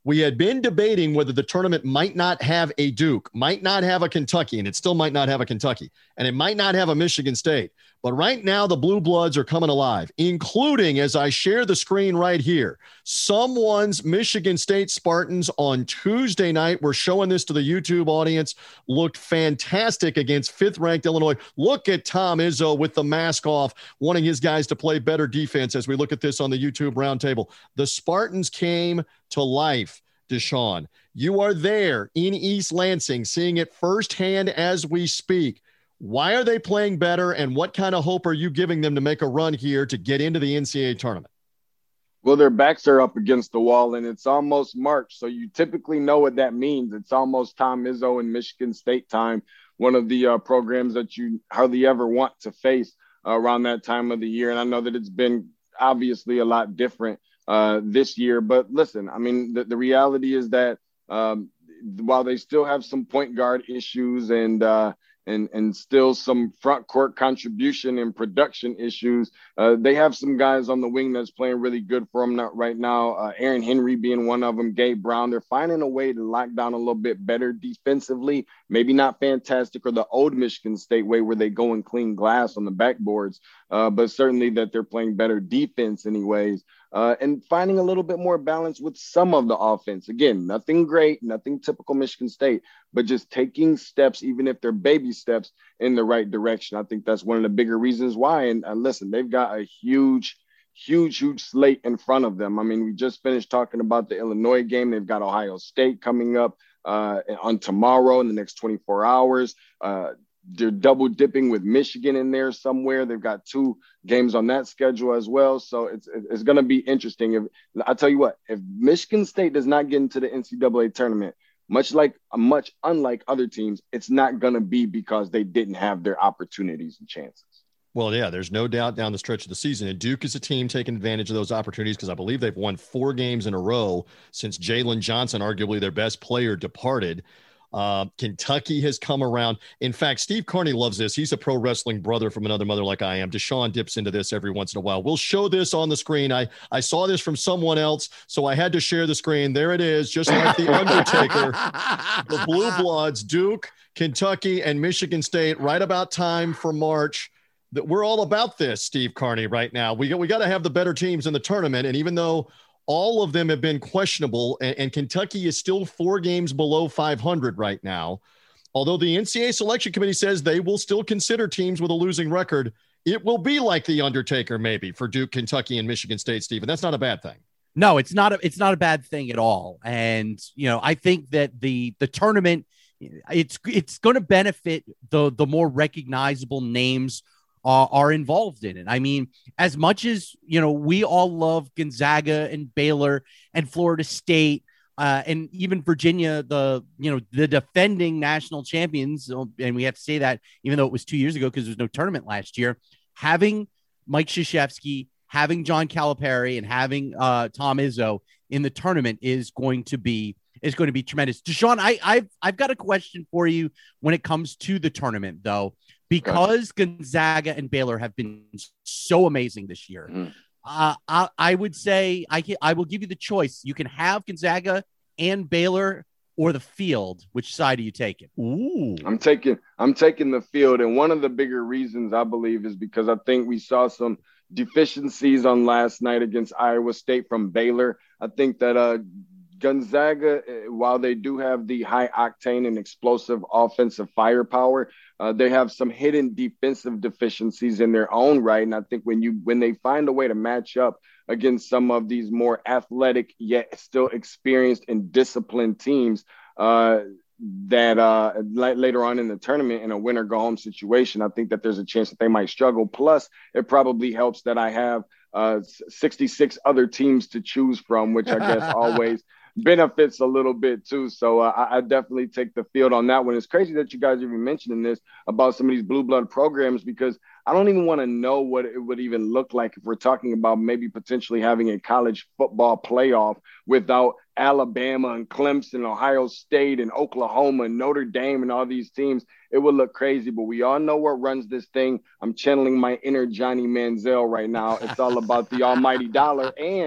we had been debating whether the tournament might not have a Duke, might not have a Kentucky, and it still might not have a Kentucky, and it might not have a Michigan State. But right now, the Blue Bloods are coming alive, including, as I share the screen right here, someone's Michigan State Spartans on Tuesday night. We're showing this to the YouTube audience. Looked fantastic against fifth-ranked Illinois. Look at Tom Izzo with the mask off, wanting his guys to play better defense as we look at this on the YouTube roundtable. The Spartans came to life, Deshaun. You are there in East Lansing, seeing it firsthand as we speak. Why are they playing better, and what kind of hope are you giving them to make a run here to get into the N C double A tournament? Well, their backs are up against the wall, and it's almost March, so you typically know what that means. It's almost Tom Izzo and Michigan State time, one of the uh, programs that you hardly ever want to face uh, around that time of the year. And I know that it's been obviously a lot different uh, this year. But listen, I mean, the, the reality is that um, while they still have some point guard issues and uh, and and still some front court contribution and production issues, uh, they have some guys on the wing that's playing really good for them not right now. Uh, Aaron Henry being one of them, Gabe Brown. They're finding a way to lock down a little bit better defensively. Maybe not fantastic or the old Michigan State way where they go and clean glass on the backboards, uh, but certainly that they're playing better defense anyways. Uh, and finding a little bit more balance with some of the offense. Again, nothing great, nothing typical Michigan State, but just taking steps, even if they're baby steps, in the right direction. I think that's one of the bigger reasons why. And uh, listen, they've got a huge, huge, huge slate in front of them. I mean, we just finished talking about the Illinois game. They've got Ohio State coming up uh, on tomorrow in the next twenty-four hours. Uh, They're double dipping with Michigan in there somewhere. They've got two games on that schedule as well. So it's it's going to be interesting. If I'll tell you what, if Michigan State does not get into the N C double A tournament, much like much unlike other teams, it's not going to be because they didn't have their opportunities and chances. Well, yeah, there's no doubt down the stretch of the season. And Duke is a team taking advantage of those opportunities because I believe they've won four games in a row since Jalen Johnson, arguably their best player, departed. Uh, Kentucky has come around. In fact, Steve Carney loves this. He's a pro wrestling brother from another mother like I am. Deshaun dips into this every once in a while. We'll show this on the screen. I, I saw this from someone else, so I had to share the screen. There it is, just like The Undertaker. The Blue Bloods, Duke, Kentucky, and Michigan State, right about time for March. That we're all about this, Steve Carney, right now. We got, we got to have the better teams in the tournament, and even though all of them have been questionable, and, and Kentucky is still four games below five hundred right now. Although the N C double A selection committee says they will still consider teams with a losing record, it will be like The Undertaker maybe for Duke, Kentucky, and Michigan State, Steve. And that's not a bad thing. No, it's not. A, it's not a bad thing at all. And, you know, I think that the the tournament, it's it's going to benefit the the more recognizable names Uh, are involved in it. I mean, as much as, you know, we all love Gonzaga and Baylor and Florida State uh, and even Virginia, the, you know, the defending national champions. And we have to say that even though it was two years ago, because there's no tournament last year, having Mike Krzyzewski, having John Calipari, and having uh, Tom Izzo in the tournament is going to be is going to be tremendous. Deshaun, I, I've I've got a question for you when it comes to the tournament, though. Because Gonzaga and Baylor have been so amazing this year, mm. uh, I, I would say I can, I will give you the choice. You can have Gonzaga and Baylor or the field. Which side are you taking? Ooh, I'm taking I'm taking the field, and one of the bigger reasons I believe is because I think we saw some deficiencies on last night against Iowa State from Baylor. I think that uh, Gonzaga, while they do have the high octane and explosive offensive firepower, uh, they have some hidden defensive deficiencies in their own right. And I think when you when they find a way to match up against some of these more athletic yet still experienced and disciplined teams, uh, that uh, l- later on in the tournament in a win or go home situation, I think that there's a chance that they might struggle. Plus, it probably helps that I have uh, sixty-six other teams to choose from, which I guess always benefits a little bit too. So uh, I, I definitely take the field on that one. It's crazy that you guys are even mentioning this about some of these blue blood programs, because I don't even want to know what it would even look like if we're talking about maybe potentially having a college football playoff without Alabama and Clemson, Ohio State and Oklahoma and Notre Dame and all these teams. It would look crazy, but we all know what runs this thing. I'm channeling my inner Johnny Manziel right now. It's all about the almighty dollar. And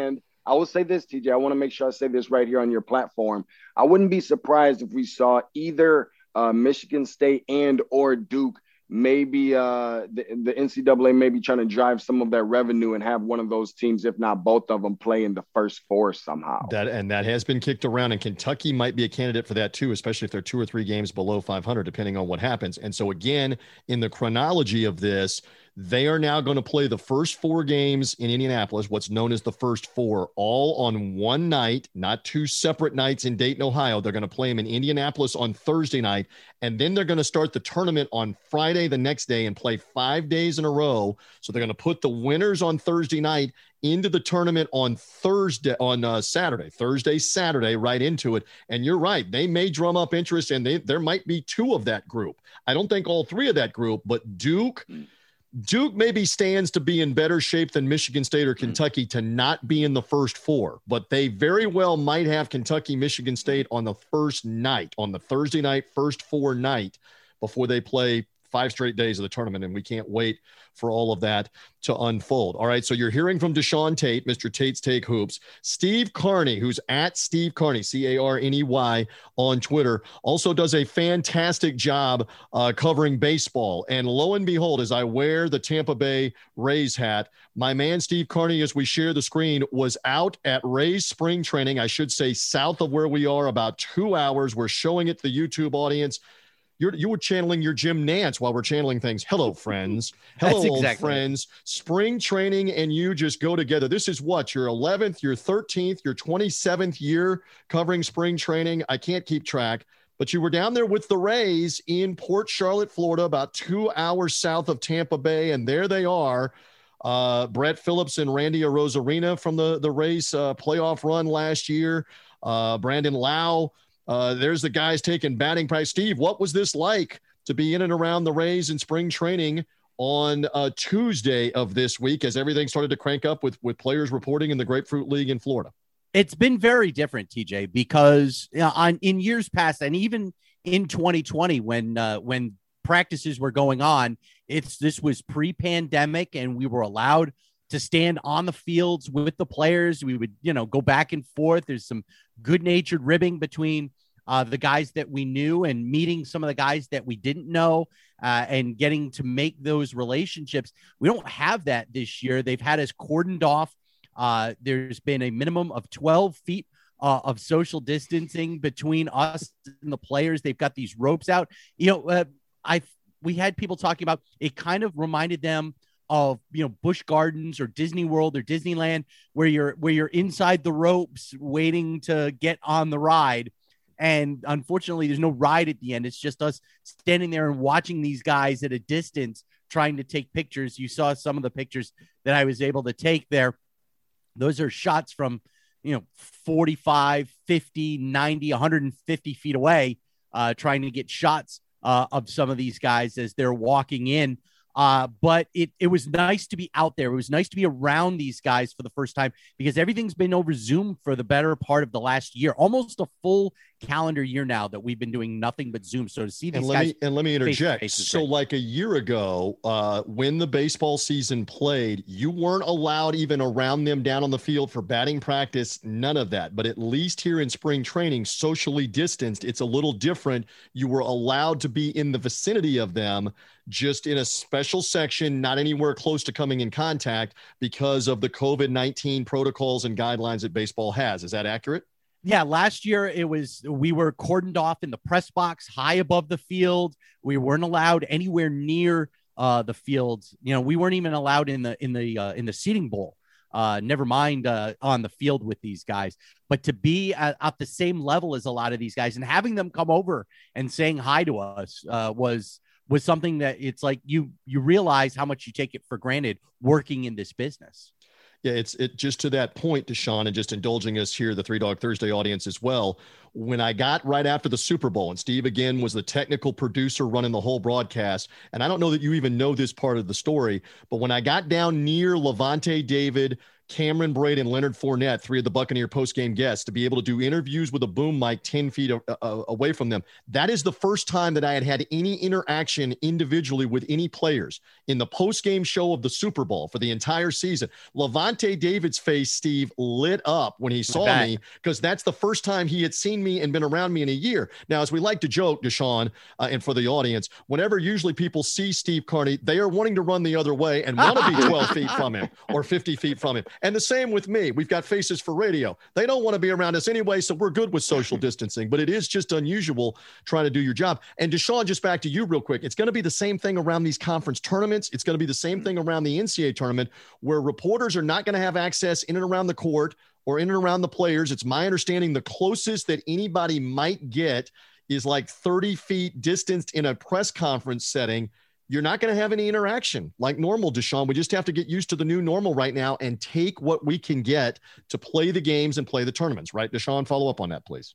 I will say this, T J. I want to make sure I say this right here on your platform. I wouldn't be surprised if we saw either uh, Michigan State and or Duke. Maybe uh, the, the N C double A may be trying to drive some of that revenue and have one of those teams, if not both of them, play in the first four somehow. That and that has been kicked around, and Kentucky might be a candidate for that too, especially if they're two or three games below five hundred, depending on what happens. And so again, in the chronology of this, they are now going to play the first four games in Indianapolis, what's known as the first four, all on one night, not two separate nights in Dayton, Ohio. They're going to play them in Indianapolis on Thursday night, and then they're going to start the tournament on Friday the next day and play five days in a row. So they're going to put the winners on Thursday night into the tournament on Thursday, on uh, Saturday, Thursday, Saturday, right into it. And you're right. They may drum up interest, and they, there might be two of that group. I don't think all three of that group, but Duke – Duke maybe stands to be in better shape than Michigan State or Kentucky to not be in the first four, but they very well might have Kentucky, Michigan State on the first night, on the Thursday night, first four night before they play five straight days of the tournament, and we can't wait for all of that to unfold. All right, so you're hearing from Deshaun Tate, Mister Tate's Take Hoops. Steve Carney, who's at Steve Carney, C A R N E Y, on Twitter, also does a fantastic job uh, covering baseball. And lo and behold, as I wear the Tampa Bay Rays hat, my man Steve Carney, as we share the screen, was out at Rays spring training, I should say south of where we are, about two hours. We're showing it to the YouTube audience. You're, you were channeling your Jim Nance while we're channeling things. Hello, friends. Hello, That's old exactly. friends. Spring training and you just go together. This is what, your eleventh, your thirteenth, your twenty-seventh year covering spring training. I can't keep track, but you were down there with the Rays in Port Charlotte, Florida, about two hours south of Tampa Bay, and there they are. Uh, Brett Phillips and Randy Arozarena from the, the Rays uh, playoff run last year. Uh, Brandon Lau. Uh, there's the guys taking batting practice. Steve, what was this like to be in and around the Rays in spring training on uh, Tuesday of this week as everything started to crank up with, with players reporting in the Grapefruit League in Florida? It's been very different, T J, because you know, on in years past, and even in twenty twenty, when uh, when practices were going on, it's this was pre-pandemic, and we were allowed to stand on the fields with the players. We would, you know, go back and forth. There's some good-natured ribbing between uh, the guys that we knew and meeting some of the guys that we didn't know uh, and getting to make those relationships. We don't have that this year. They've had us cordoned off. Uh, there's been a minimum of twelve feet uh, of social distancing between us and the players. They've got these ropes out. You know, uh, I we had people talking about it. Kind of reminded them of, you know, Busch Gardens or Disney World or Disneyland, where you're where you're inside the ropes waiting to get on the ride. And unfortunately, there's no ride at the end. It's just us standing there and watching these guys at a distance trying to take pictures. You saw some of the pictures that I was able to take there. Those are shots from, you know, forty-five, fifty, ninety, one hundred fifty feet away, uh, trying to get shots uh, of some of these guys as they're walking in. Uh, but it, it was nice to be out there. It was nice to be around these guys for the first time, because everything's been over Zoom for the better part of the last year, almost a full calendar year now that we've been doing nothing but Zoom. So to see these and let guys, me, and let me interject. face to face So like a year ago, uh, when the baseball season played, you weren't allowed even around them down on the field for batting practice, none of that. But at least here in spring training, socially distanced, it's a little different. You were allowed to be in the vicinity of them, just in a special section, not anywhere close to coming in contact because of the COVID nineteen protocols and guidelines that baseball has. Is that accurate? Yeah, last year it was, we were cordoned off in the press box high above the field. We weren't allowed anywhere near uh, the fields. You know, we weren't even allowed in the in the uh, in the seating bowl. Uh, never mind uh, on the field with these guys. But to be at, at the same level as a lot of these guys and having them come over and saying hi to us uh, was was something that it's like you you realize how much you take it for granted working in this business. Yeah, it's it just to that point, Deshaun, and just indulging us here, the Three Dog Thursday audience as well. When I got right after the Super Bowl, and Steve again was the technical producer running the whole broadcast, and I don't know that you even know this part of the story, but when I got down near Levante David, Cameron Braid and Leonard Fournette, three of the Buccaneer post-game guests, to be able to do interviews with a boom mic ten feet a, a, away from them. That is the first time that I had had any interaction individually with any players in the post-game show of the Super Bowl for the entire season. Lavonte David's face, Steve, lit up when he saw me, because that's the first time he had seen me and been around me in a year. Now, as we like to joke, Deshaun, uh, and for the audience, whenever usually people see Steve Carney, they are wanting to run the other way and want to be twelve feet from him or fifty feet from him. And the same with me. We've got faces for radio. They don't want to be around us anyway, so we're good with social distancing. But it is just unusual trying to do your job. And Deshaun, just back to you real quick. It's going to be the same thing around these conference tournaments. It's going to be the same thing around the N C double A tournament, where reporters are not going to have access in and around the court or in and around the players. It's my understanding the closest that anybody might get is like thirty feet distanced in a press conference setting. You're not going to have any interaction like normal, Deshaun. We just have to get used to the new normal right now and take what we can get to play the games and play the tournaments, right? Deshaun, follow up on that, please.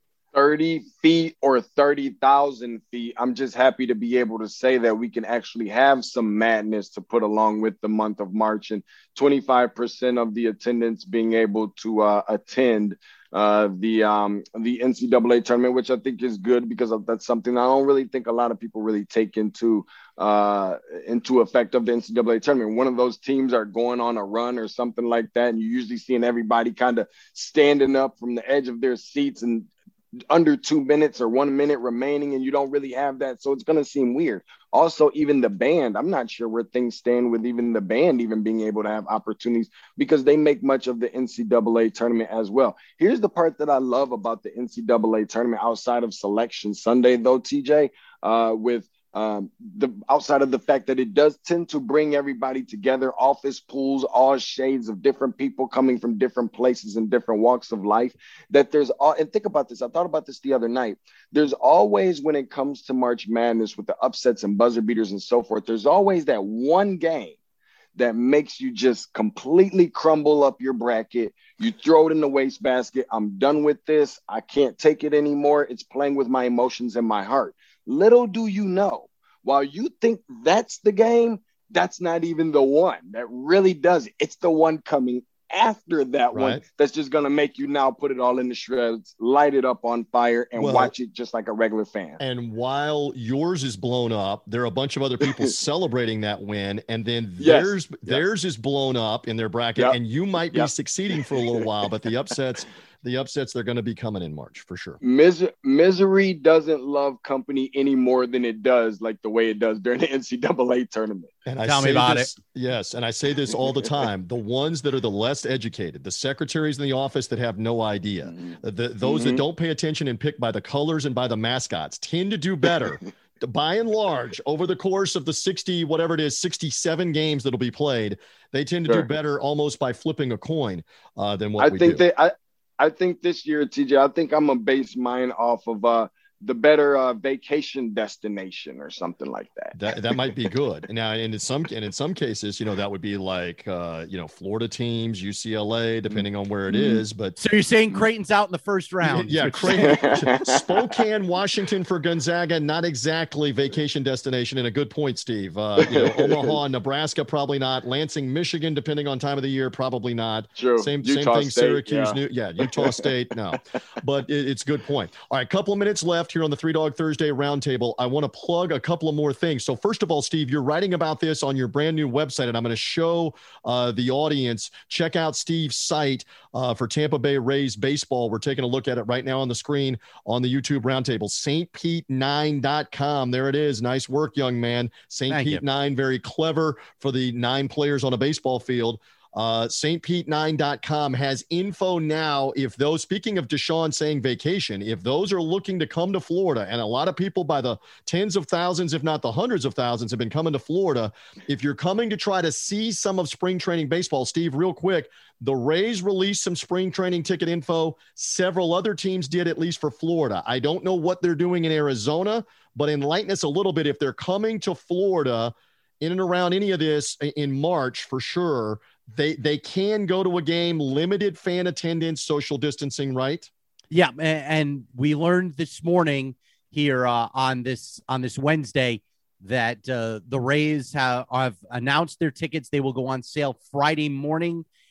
thirty feet or thirty thousand feet. I'm just happy to be able to say that we can actually have some madness to put along with the month of March, and twenty-five percent of the attendance being able to uh, attend uh, the um, the N C double A tournament, which I think is good, because that's something I don't really think a lot of people really take into uh, into effect of the N C double A tournament. One of those teams are going on a run or something like that, and you're usually seeing everybody kind of standing up from the edge of their seats and under two minutes or one minute remaining, and you don't really have that. So it's going to seem weird. Also, even the band, I'm not sure where things stand with even the band even being able to have opportunities, because they make much of the N C double A tournament as well. Here's the part that I love about the N C double A tournament outside of Selection Sunday, though, T J, uh, with Um, the outside of the fact that it does tend to bring everybody together, office pools, all shades of different people coming from different places and different walks of life, that there's all, and think about this, I thought about this the other night, there's always, when it comes to March Madness with the upsets and buzzer beaters and so forth, there's always that one game that makes you just completely crumble up your bracket. You throw it in the wastebasket. I'm done with this. I can't take it anymore. It's playing with my emotions and my heart. Little do you know, while you think that's the game, that's not even the one that really does it. It's the one coming after that right. one that's just going to make you now put it all in the shreds, light it up on fire, and well, watch it just like a regular fan. And while yours is blown up, there are a bunch of other people celebrating that win, and then yes. theirs yep. theirs is blown up in their bracket, yep. and you might be yep. succeeding for a little while, but the upsets the upsets they're going to be coming in March for sure. Mis- misery doesn't love company any more than it does like the way it does during the N C double A tournament. And I Tell me about this, it. Yes, and I say this all the time. The ones that are the less educated, the secretaries in the office that have no idea, mm-hmm. the, those mm-hmm. that don't pay attention and pick by the colors and by the mascots tend to do better. By and large, over the course of the sixty, whatever it is, sixty-seven games that'll be played, they tend to sure. do better almost by flipping a coin uh, than what I we think do. They, I, I think this year, T J, I think I'm going to base mine off of uh, the better uh, vacation destination or something like that. That that might be good. Now, and in some and in some cases, you know, that would be like, uh, you know, Florida teams, U C L A, depending on where it is. But so you're saying Creighton's out in the first round? Yeah, Creighton, Spokane, Washington for Gonzaga, not exactly vacation destination. And a good point, Steve. Uh, you know, Omaha, Nebraska, probably not. Lansing, Michigan, depending on time of the year, probably not. True. Same Utah same thing. State, Syracuse, yeah. New, yeah, Utah State, no. But it, it's a good point. All right, couple of minutes left here on the Three Dog Thursday Roundtable. I want to plug a couple of more things. So first of all, Steve, you're writing about this on your brand new website, and I'm going to show uh, the audience. Check out Steve's site uh, for Tampa Bay Rays baseball. We're taking a look at it right now on the screen on the YouTube Roundtable. St Pete nine dot com. There it is. Nice work, young man. St Pete nine, very clever for the nine players on a baseball field. Uh, St Pete nine dot com has info now. If those, speaking of Deshaun saying vacation, if those are looking to come to Florida, and a lot of people by the tens of thousands, if not the hundreds of thousands, have been coming to Florida. If you're coming to try to see some of spring training baseball, Steve, real quick, the Rays released some spring training ticket info. Several other teams did, at least for Florida. I don't know what they're doing in Arizona, but enlighten us a little bit. If they're coming to Florida in and around any of this in March, for sure, They they can go to a game, limited fan attendance, social distancing, right? Yeah, and we learned this morning here uh, on this on this Wednesday that uh, the Rays have, have announced their tickets. They will go on sale Friday morning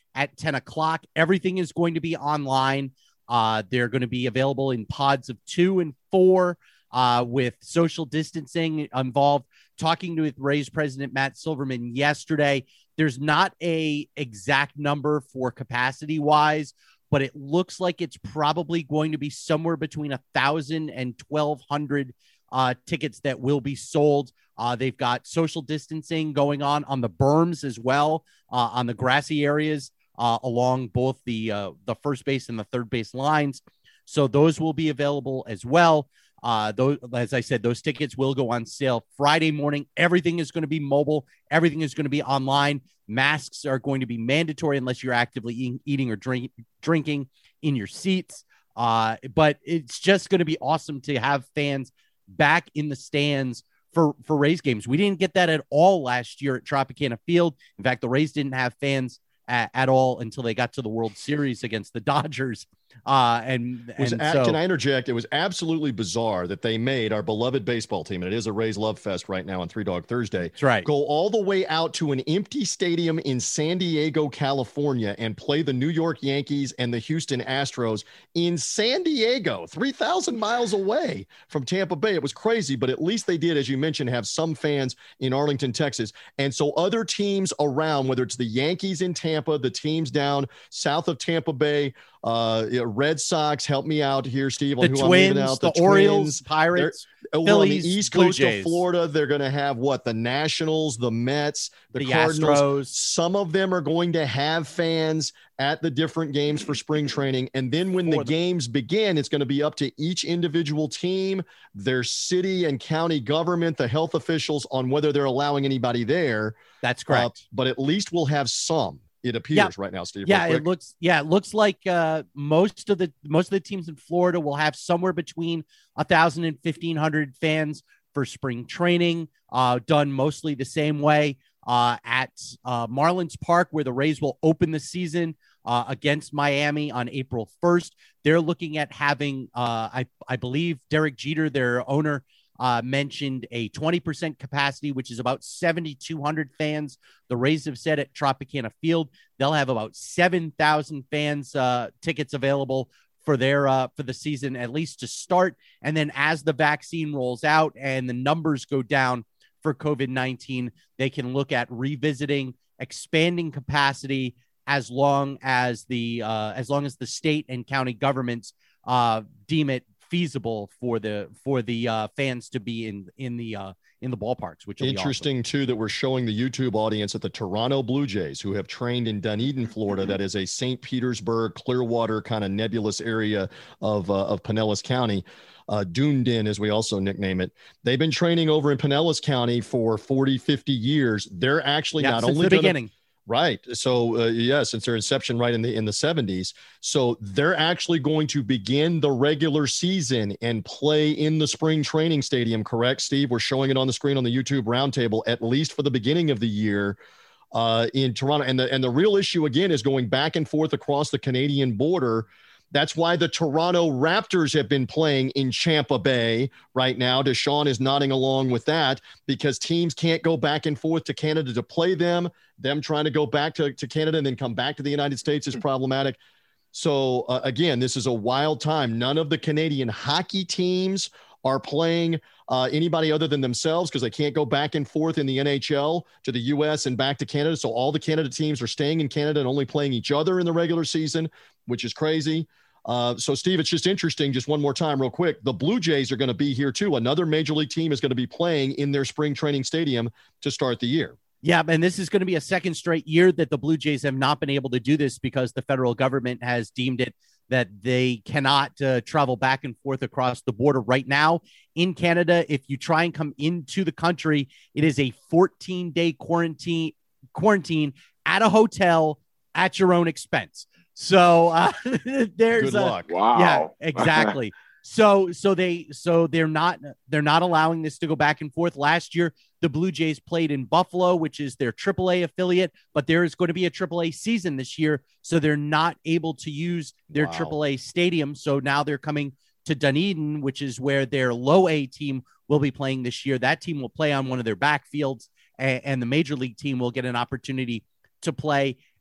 at ten o'clock. Everything is going to be online. Uh, they're going to be available in pods of two and four uh, with social distancing involved. Talking with Rays president Matt Silverman yesterday, there's not a exact number for capacity wise, but it looks like it's probably going to be somewhere between a thousand and twelve hundred uh, tickets that will be sold. Uh, they've got social distancing going on on the berms as well, uh, on the grassy areas uh, along both the uh, the first base and the third base lines. So those will be available as well. Uh, those, as I said, those tickets will go on sale Friday morning. Everything is going to be mobile. Everything is going to be online. Masks are going to be mandatory unless you're actively eating, eating or drink, drinking in your seats. Uh, but it's just going to be awesome to have fans back in the stands for, for Rays games. We didn't get that at all last year at Tropicana Field. In fact, the Rays didn't have fans at, at all until they got to the World Series against the Dodgers. Uh, and, was and a, so, can I interject? It was absolutely bizarre that they made our beloved baseball team, and it is a Rays Love Fest right now on Three Dog Thursday. That's right. Go all the way out to an empty stadium in San Diego, California, and play the New York Yankees and the Houston Astros in San Diego, three thousand miles away from Tampa Bay. It was crazy, but at least they did, as you mentioned, have some fans in Arlington, Texas. And so other teams around, whether it's the Yankees in Tampa, the teams down south of Tampa Bay, uh, Red Sox, help me out here, Steve. On the who Twins, I'm leaving out. the, the Orioles, Twins, Pirates, over Phillies, on the East Blue Coast Jays. of Florida, they're going to have what? The Nationals, the Mets, the, the Cardinals. Astros. Some of them are going to have fans at the different games for spring training. And then when the, the games begin, it's going to be up to each individual team, their city and county government, the health officials on whether they're allowing anybody there. That's correct. Uh, but at least we'll have some. It appears yeah. right now, Steve. Yeah, it looks. Yeah, it looks like uh, most of the most of the teams in Florida will have somewhere between a thousand and fifteen hundred fans for spring training. Uh, done mostly the same way uh, at uh, Marlins Park, where the Rays will open the season uh, against Miami on April first. They're looking at having, uh, I I believe, Derek Jeter, their owner, Uh, mentioned a twenty percent capacity, which is about seventy-two hundred fans. The Rays have said at Tropicana Field, they'll have about seven thousand fans uh, tickets available for their uh, for the season, at least to start. And then as the vaccine rolls out and the numbers go down for COVID nineteen, they can look at revisiting, expanding capacity as long as the uh, as long as the state and county governments uh, deem it feasible for the for the uh, fans to be in in the uh, in the ballparks, which will interesting be awesome. Too that we're showing the YouTube audience at the Toronto Blue Jays, who have trained in Dunedin, Florida. That is a Saint Petersburg, Clearwater kind of nebulous area of uh, of Pinellas County. Uh, Dunedin, as we also nickname it. They've been training over in Pinellas County for forty, fifty years. They're actually yeah, not since only the gonna, beginning. Right. So, uh, yeah, since their inception right in the in the seventies. So they're actually going to begin the regular season and play in the spring training stadium, correct, Steve? We're showing it on the screen on the YouTube roundtable, at least for the beginning of the year uh, in Toronto. And the, and the real issue, again, is going back and forth across the Canadian border. That's why the Toronto Raptors have been playing in Tampa Bay right now. Deshaun is nodding along with that because teams can't go back and forth to Canada to play them. Them trying to go back to, to Canada and then come back to the United States is problematic. So, uh, again, this is a wild time. None of the Canadian hockey teams are playing uh, anybody other than themselves because they can't go back and forth in the N H L to the U S and back to Canada. So all the Canada teams are staying in Canada and only playing each other in the regular season, which is crazy. Uh, so, Steve, it's just interesting. Just one more time real quick. The Blue Jays are going to be here, too. Another major league team is going to be playing in their spring training stadium to start the year. Yeah, and this is going to be a second straight year that the Blue Jays have not been able to do this because the federal government has deemed it that they cannot uh, travel back and forth across the border right now. In Canada, if you try and come into the country, it is a fourteen-day quarantine quarantine at a hotel at your own expense. So uh, there's good a, luck. Wow. Yeah, exactly. So, so they, so they're not, they're not allowing this to go back and forth. Last year, the Blue Jays played in Buffalo, which is their triple A affiliate, but there is going to be a triple A season this year. So they're not able to use their Wow. triple A stadium. So now they're coming to Dunedin, which is where their low A team will be playing this year. That team will play on one of their backfields, and, and the major league team will get an opportunity to play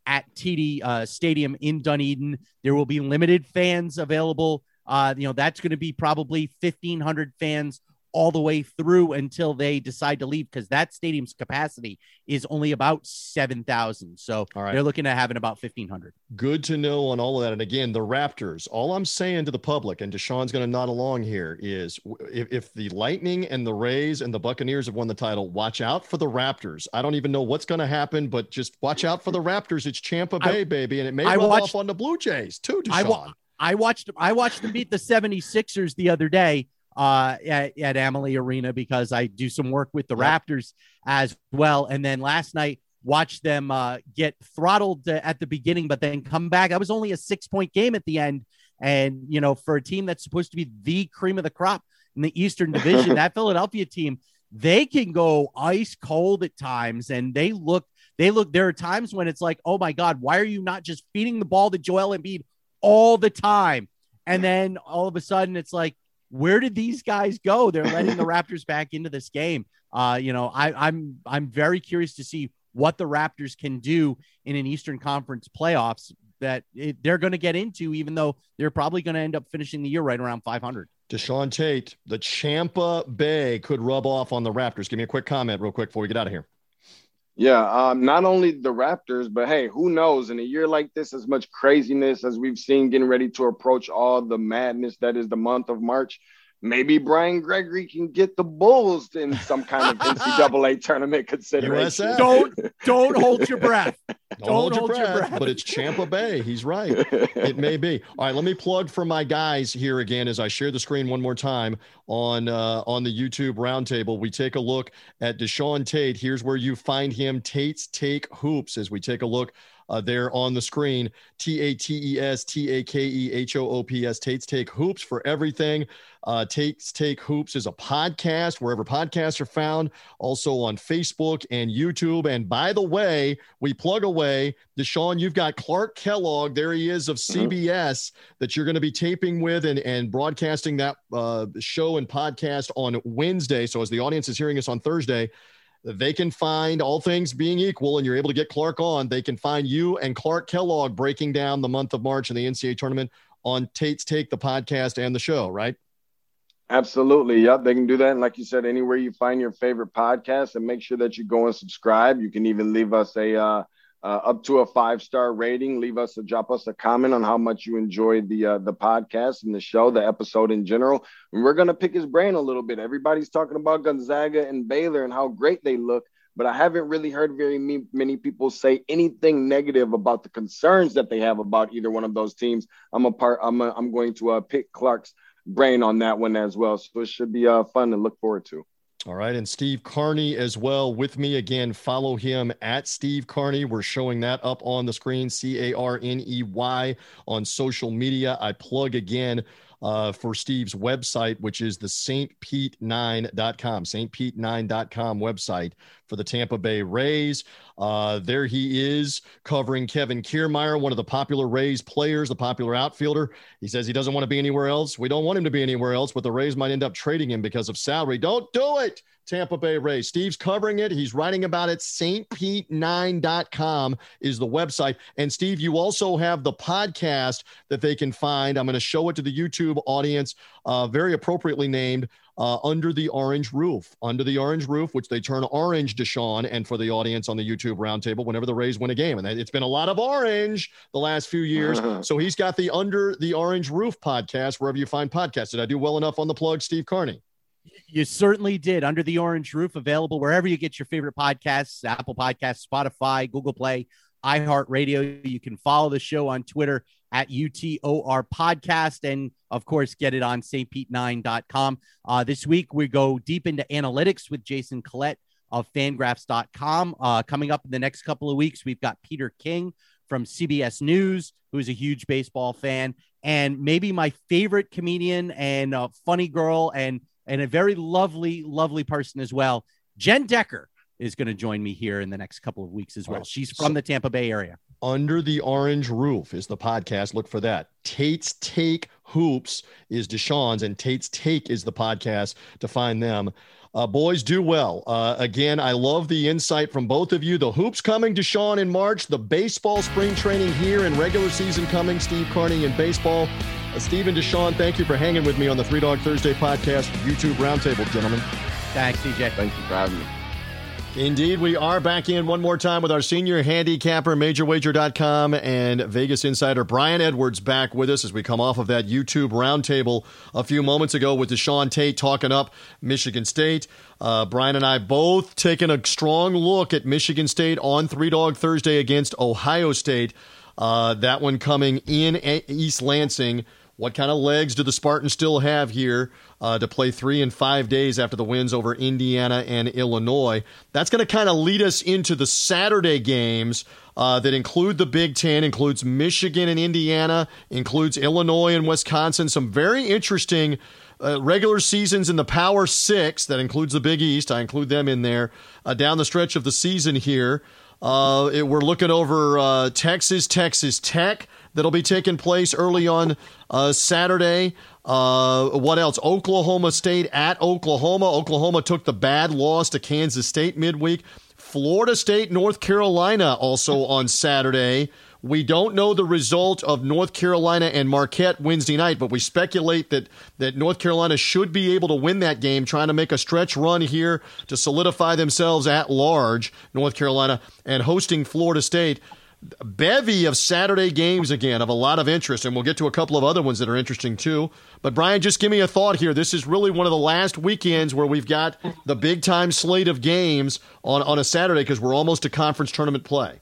at T D uh, Stadium in Dunedin. There will be limited fans available. Uh, you know, that's going to be probably fifteen hundred fans all the way through until they decide to leave, because that stadium's capacity is only about seven thousand. So all right. They're looking at having about fifteen hundred. Good to know on all of that. And again, the Raptors, all I'm saying to the public, and Deshaun's going to nod along here, is if, if the Lightning and the Rays and the Buccaneers have won the title, watch out for the Raptors. I don't even know what's going to happen, but just watch out for the Raptors. It's Champa Bay, I, baby. And it may I rub watched, off on the Blue Jays too, Deshaun. I, I watched I watched them beat the seventy-sixers the other day. Uh, at, at Amalie Arena, because I do some work with the yep. Raptors as well. And then last night, watched them uh, get throttled uh, at the beginning, but then come back. That was only a six point game at the end. And, you know, for a team that's supposed to be the cream of the crop in the Eastern Division, that Philadelphia team, they can go ice cold at times. And they look, they look, there are times when it's like, oh my God, why are you not just feeding the ball to Joel Embiid all the time? And then all of a sudden it's like, where did these guys go? They're letting the Raptors back into this game. Uh, you know, I, I'm I'm very curious to see what the Raptors can do in an Eastern Conference playoffs that it, they're going to get into, even though they're probably going to end up finishing the year right around five hundred. Deshaun Tate, the Champa Bay could rub off on the Raptors. Give me a quick comment real quick before we get out of here. Yeah, um, not only the Raptors, but hey, who knows? In a year like this, as much craziness as we've seen getting ready to approach all the madness that is the month of March, maybe Brian Gregory can get the Bulls in some kind of N C double A tournament consideration. Don't don't hold your breath. Don't, don't hold, your, hold breath, your breath. But it's Champa Bay. He's right. It may be. All right, let me plug for my guys here again as I share the screen one more time on uh, on the YouTube roundtable. We take a look at Deshaun Tate. Here's where you find him, Tate's Take Hoops, as we take a look Uh, there on the screen, T A T E S T A K E H O O P S, Tate's Take Hoops for everything. Uh, Tate's Take Hoops is a podcast wherever podcasts are found, also on Facebook and YouTube. And by the way, we plug away, Deshaun, you've got Clark Kellogg, there he is of C B S, mm-hmm. that you're going to be taping with and, and broadcasting that uh, show and podcast on Wednesday. So as the audience is hearing us on Thursday, they can find, all things being equal, and you're able to get Clark on, they can find you and Clark Kellogg breaking down the month of March in the N C double A tournament on Tate's Take, the podcast and the show, right? Absolutely. Yep. They can do that. And like you said, anywhere you find your favorite podcast, and make sure that you go and subscribe. You can even leave us a, uh, Uh, up to a five-star rating. Leave us a drop us a comment on how much you enjoyed the uh, the podcast and the show, the episode in general. And we're gonna pick his brain a little bit. Everybody's talking about Gonzaga and Baylor and how great they look, but I haven't really heard very many people say anything negative about the concerns that they have about either one of those teams. I'm a part. I'm a, I'm going to uh, pick Clark's brain on that one as well. So it should be uh, fun to look forward to. All right. And Steve Carney as well with me again. Follow him at Steve Carney. We're showing that up on the screen, C A R N E Y on social media. I plug again uh, for Steve's website, which is the Saint Pete nine dot com, Saint Pete nine dot com website for the Tampa Bay Rays. Uh, there he is covering Kevin Kiermaier, one of the popular Rays players, the popular outfielder. He says he doesn't want to be anywhere else. We don't want him to be anywhere else, but the Rays might end up trading him because of salary. Don't do it, Tampa Bay Rays. Steve's covering it. He's writing about it. Saint Pete nine dot com is the website. And Steve, you also have the podcast that they can find. I'm going to show it to the YouTube audience, uh, very appropriately named uh, Under the Orange Roof. Under the Orange Roof, which they turn orange, Deshaun, and for the audience on the YouTube roundtable whenever the Rays win a game. And it's been a lot of orange the last few years. Uh-huh. So he's got the Under the Orange Roof podcast wherever you find podcasts. Did I do well enough on the plug, Steve Carney? You certainly did. Under the Orange Roof, available wherever you get your favorite podcasts, Apple Podcasts, Spotify, Google Play, iHeartRadio. You can follow the show on Twitter at U T O R Podcast, and of course, get it on Saint Pete nine dot com. Uh, this week, we go deep into analytics with Jason Collette of Fangraphs dot com. Uh, coming up in the next couple of weeks, we've got Peter King from C B S News, who's a huge baseball fan, and maybe my favorite comedian and a funny girl and and a very lovely, lovely person as well. Jen Decker is going to join me here in the next couple of weeks as well. She's from the Tampa Bay area. Under the Orange Roof is the podcast. Look for that. Tate's Take Hoops is Deshaun's, and Tate's Take is the podcast to find them. Uh, boys, do well. Uh, again, I love the insight from both of you. The hoops coming, Deshaun, in March. The baseball spring training here and regular season coming. Steve Carney in baseball. Uh, Steve and Deshaun, thank you for hanging with me on the Three Dog Thursday podcast, YouTube Roundtable, gentlemen. Thanks, C J. Thank you for having me. Indeed, we are back in one more time with our senior handicapper, major wager dot com, and Vegas insider Brian Edwards back with us as we come off of that YouTube roundtable a few moments ago with Deshaun Tate talking up Michigan State. Uh, Brian and I both taking a strong look at Michigan State on Three Dog Thursday against Ohio State. Uh, that one coming in East Lansing. What kind of legs do the Spartans still have here uh, to play three in five days after the wins over Indiana and Illinois? That's going to kind of lead us into the Saturday games uh, that include the Big Ten, includes Michigan and Indiana, includes Illinois and Wisconsin. Some very interesting uh, regular seasons in the Power Six. That includes the Big East. I include them in there uh, down the stretch of the season here. Uh, it, we're looking over uh, Texas, Texas Tech. That'll be taking place early on uh, Saturday. Uh, what else? Oklahoma State at Oklahoma. Oklahoma took the bad loss to Kansas State midweek. Florida State, North Carolina also on Saturday. We don't know the result of North Carolina and Marquette Wednesday night, but we speculate that, that North Carolina should be able to win that game, trying to make a stretch run here to solidify themselves at large, North Carolina, and hosting Florida State. Bevy of Saturday games again of a lot of interest, and we'll get to a couple of other ones that are interesting too. But Brian, just give me a thought here. This is really one of the last weekends where we've got the big time slate of games on, on a Saturday because we're almost to conference tournament play.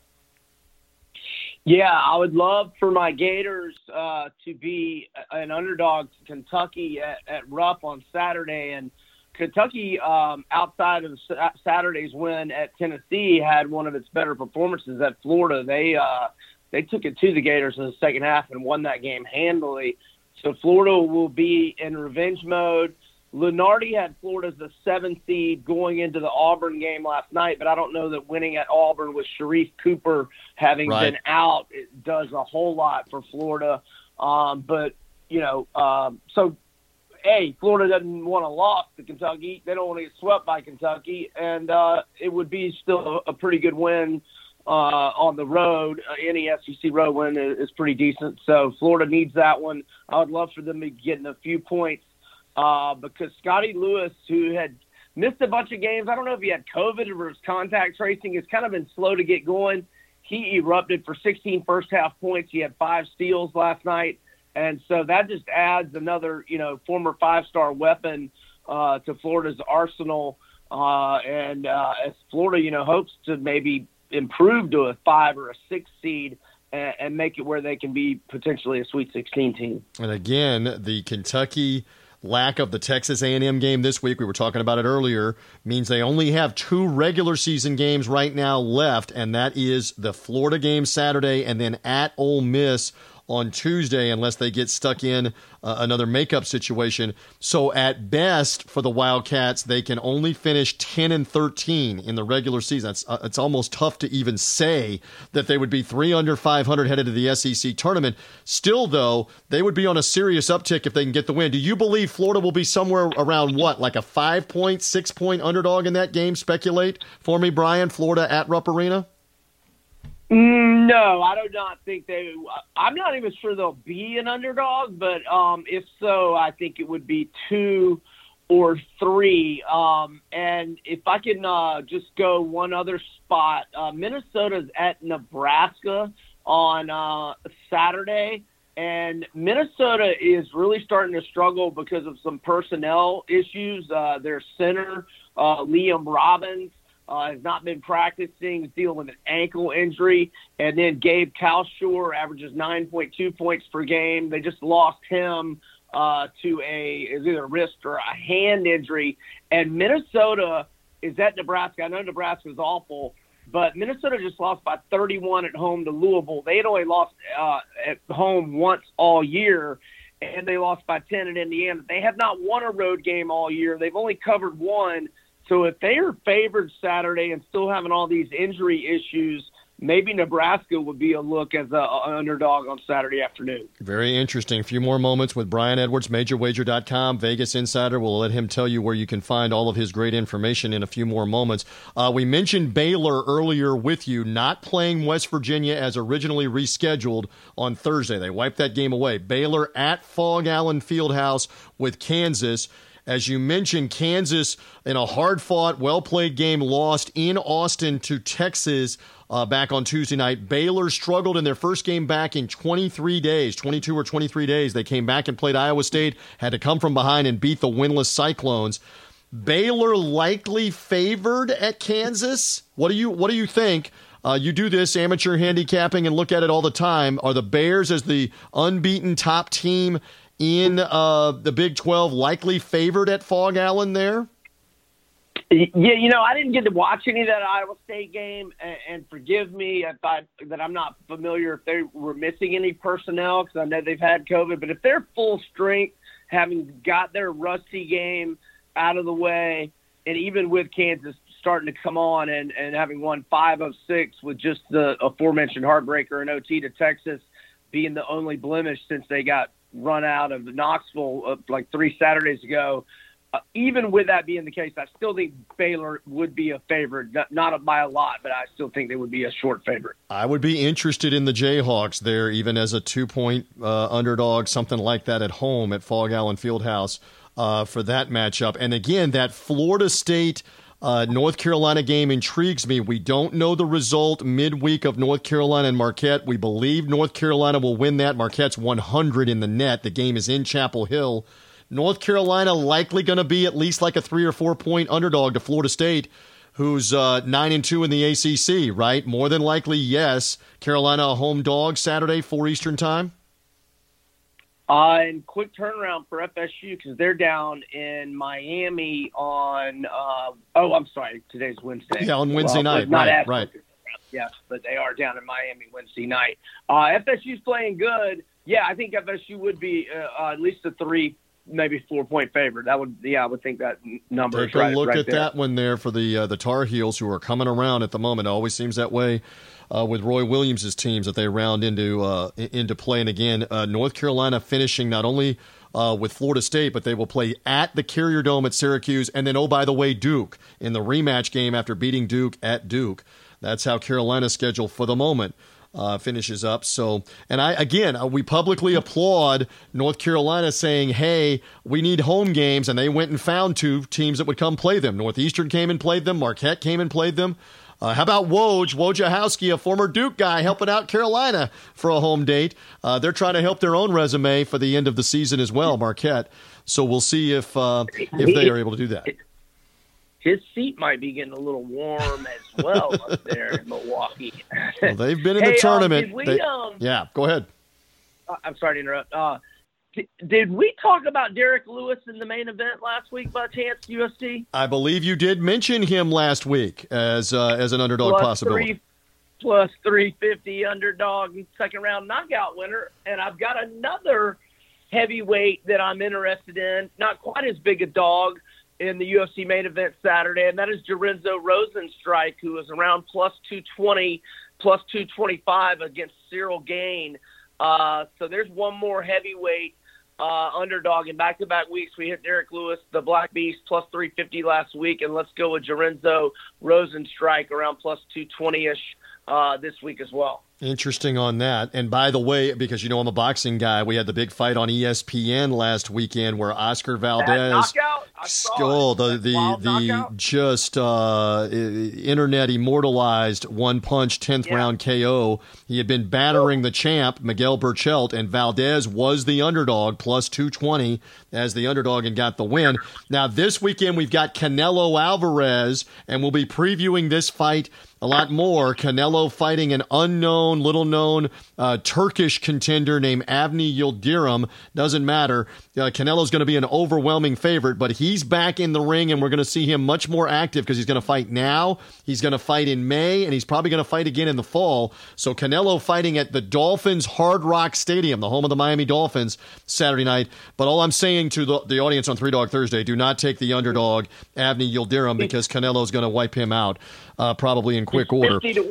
Yeah, I would love for my Gators uh, to be an underdog to Kentucky at, at Rupp on Saturday. And Kentucky, um, outside of Saturday's win at Tennessee, had one of its better performances at Florida. They uh, they took it to the Gators in the second half and won that game handily. So Florida will be in revenge mode. Lunardi had Florida as the seventh seed going into the Auburn game last night, but I don't know that winning at Auburn with Sharif Cooper having right. been out it does a whole lot for Florida. Um, but, you know, um, so, A, Florida doesn't want to lose to Kentucky. They don't want to get swept by Kentucky, and uh, it would be still a, a pretty good win uh, on the road. Uh, any S E C road win is, is pretty decent. So Florida needs that one. I would love for them to be getting a few points. Uh, because Scotty Lewis, who had missed a bunch of games, I don't know if he had COVID or his contact tracing, has kind of been slow to get going. He erupted for sixteen first-half points. He had five steals last night. And so that just adds another, you know, former five-star weapon uh, to Florida's arsenal. Uh, and uh, as Florida, you know, hopes to maybe improve to a five or a six seed and, and make it where they can be potentially a Sweet sixteen team. And again, the Kentucky – lack of the Texas A and M game this week, we were talking about it earlier, means they only have two regular season games right now left, and that is the Florida game Saturday and then at Ole Miss on Tuesday, unless they get stuck in uh, another makeup situation. So at best for the Wildcats, they can only finish ten and thirteen in the regular season. It's, uh, it's almost tough to even say that they would be three under five hundred headed to the S E C tournament. Still, though, they would be on a serious uptick if they can get the win. Do you believe Florida will be somewhere around what, like a five-point, six-point underdog in that game? Speculate for me, Brian, Florida at Rupp Arena? No, I do not think they – I'm not even sure they'll be an underdog, but um, if so, I think it would be two or three. Um, and if I can uh, just go one other spot, uh, Minnesota's at Nebraska on uh, Saturday, and Minnesota is really starting to struggle because of some personnel issues. Uh, their center, uh, Liam Robbins, Uh, has not been practicing, is dealing with an ankle injury. And then Gabe Kalshore averages nine point two points per game. They just lost him uh, to a is either a wrist or a hand injury. And Minnesota is at Nebraska. I know Nebraska is awful, but Minnesota just lost by thirty-one at home to Louisville. They had only lost uh, at home once all year, and they lost by ten at Indiana. They have not won a road game all year. They've only covered one. So if they are favored Saturday and still having all these injury issues, maybe Nebraska would be a look as a, an underdog on Saturday afternoon. Very interesting. A few more moments with Brian Edwards, major wager dot com, Vegas Insider. We'll let him tell you where you can find all of his great information in a few more moments. Uh, we mentioned Baylor earlier with you, not playing West Virginia as originally rescheduled on Thursday. They wiped that game away. Baylor at Fog Allen Fieldhouse with Kansas. As you mentioned, Kansas, in a hard-fought, well-played game, lost in Austin to Texas uh, back on Tuesday night. Baylor struggled in their first game back in twenty-three days, twenty-two or twenty-three days. They came back and played Iowa State, had to come from behind and beat the winless Cyclones. Baylor likely favored at Kansas. What do you What do you think? Uh, you do this amateur handicapping and look at it all the time. Are the Bears, as the unbeaten top team in uh, the Big twelve, likely favored at Fog Allen there? Yeah, you know, I didn't get to watch any of that Iowa State game, and, and forgive me if I, that I'm not familiar if they were missing any personnel, because I know they've had COVID. But if they're full strength, having got their rusty game out of the way, and even with Kansas starting to come on and, and having won five of six with just the aforementioned heartbreaker in O T to Texas being the only blemish since they got run out of Knoxville uh, like three Saturdays ago. Uh, even with that being the case, I still think Baylor would be a favorite, not, not by a lot, but I still think they would be a short favorite. I would be interested in the Jayhawks there, even as a two-point uh, underdog, something like that at home at Fog Allen Fieldhouse uh, for that matchup. And again, that Florida State Uh, North Carolina game intrigues me. We don't know the result midweek of North Carolina and Marquette. We believe North Carolina will win that. Marquette's one hundred in the net. The game is in Chapel Hill. North Carolina likely going to be at least like a three or four point underdog to Florida State, who's uh, nine and two in the A C C, right? More than likely, yes. Carolina a home dog Saturday, four Eastern time. Uh, and quick turnaround for F S U because they're down in Miami on, uh, oh, I'm sorry, today's Wednesday. Yeah, on Wednesday well, night, not right, right. Yes, but they are down in Miami Wednesday night. Uh, F S U's playing good. Yeah, I think F S U would be uh, uh, at least a three, maybe four-point favorite. That would, yeah, I would think that number Take is right. Take a look right at there. that one there for the uh, the Tar Heels, who are coming around at the moment. It always seems that way. Uh, with Roy Williams' teams that they round into uh, into play. And again, uh, North Carolina finishing not only uh, with Florida State, but they will play at the Carrier Dome at Syracuse. And then, oh, by the way, Duke in the rematch game after beating Duke at Duke. That's how Carolina's schedule for the moment uh, finishes up. So, and I again, uh, we publicly applaud North Carolina saying, hey, we need home games. And they went and found two teams that would come play them. Northeastern came and played them. Marquette came and played them. Uh, how about Woj, Wojciechowski, a former Duke guy, helping out Carolina for a home date? Uh, they're trying to help their own resume for the end of the season as well, Marquette. So we'll see if uh, if they are able to do that. His seat might be getting a little warm as well up there in Milwaukee. Well, they've been in hey, the tournament. Um, did we, they, um, yeah, go ahead. Uh, I'm sorry to interrupt. Uh, Did we talk about Derek Lewis in the main event last week by chance, U S C? I believe you did mention him last week as uh, as an underdog plus possibility. Three, plus three fifty underdog second round knockout winner. And I've got another heavyweight that I'm interested in, not quite as big a dog in the U F C main event Saturday, and that is Jarenzo Rosenstrike, who is around plus two twenty, plus two twenty-five against Cyril Gain. Uh, so there's one more heavyweight Uh, underdog in back-to-back weeks. We hit Derek Lewis, the Black Beast, plus three fifty last week, and let's go with Jarenzo Rosenstrike around plus two twenty-ish uh, this week as well. Interesting on that. And by the way, because you know I'm a boxing guy, we had the big fight on E S P N last weekend where Oscar Valdez, that knockout, I saw oh, it. the That the wild the knockout. just uh, internet immortalized one punch tenth Yeah. round K O. He had been battering the champ Miguel Burchelt, and Valdez was the underdog plus two twenty as the underdog and got the win. Now this weekend we've got Canelo Alvarez, and we'll be previewing this fight a lot more. Canelo fighting an unknown, little-known uh, Turkish contender named Avni Yildirim. Doesn't matter. Uh, Canelo's going to be an overwhelming favorite, but he's back in the ring, and we're going to see him much more active because he's going to fight now. He's going to fight in May, and he's probably going to fight again in the fall. So Canelo fighting at the Dolphins Hard Rock Stadium, the home of the Miami Dolphins, Saturday night. But all I'm saying to the, the audience on Three Dog Thursday, do not take the underdog, Avni Yildirim, because Canelo's going to wipe him out. Uh, probably in quick order. fifty to one.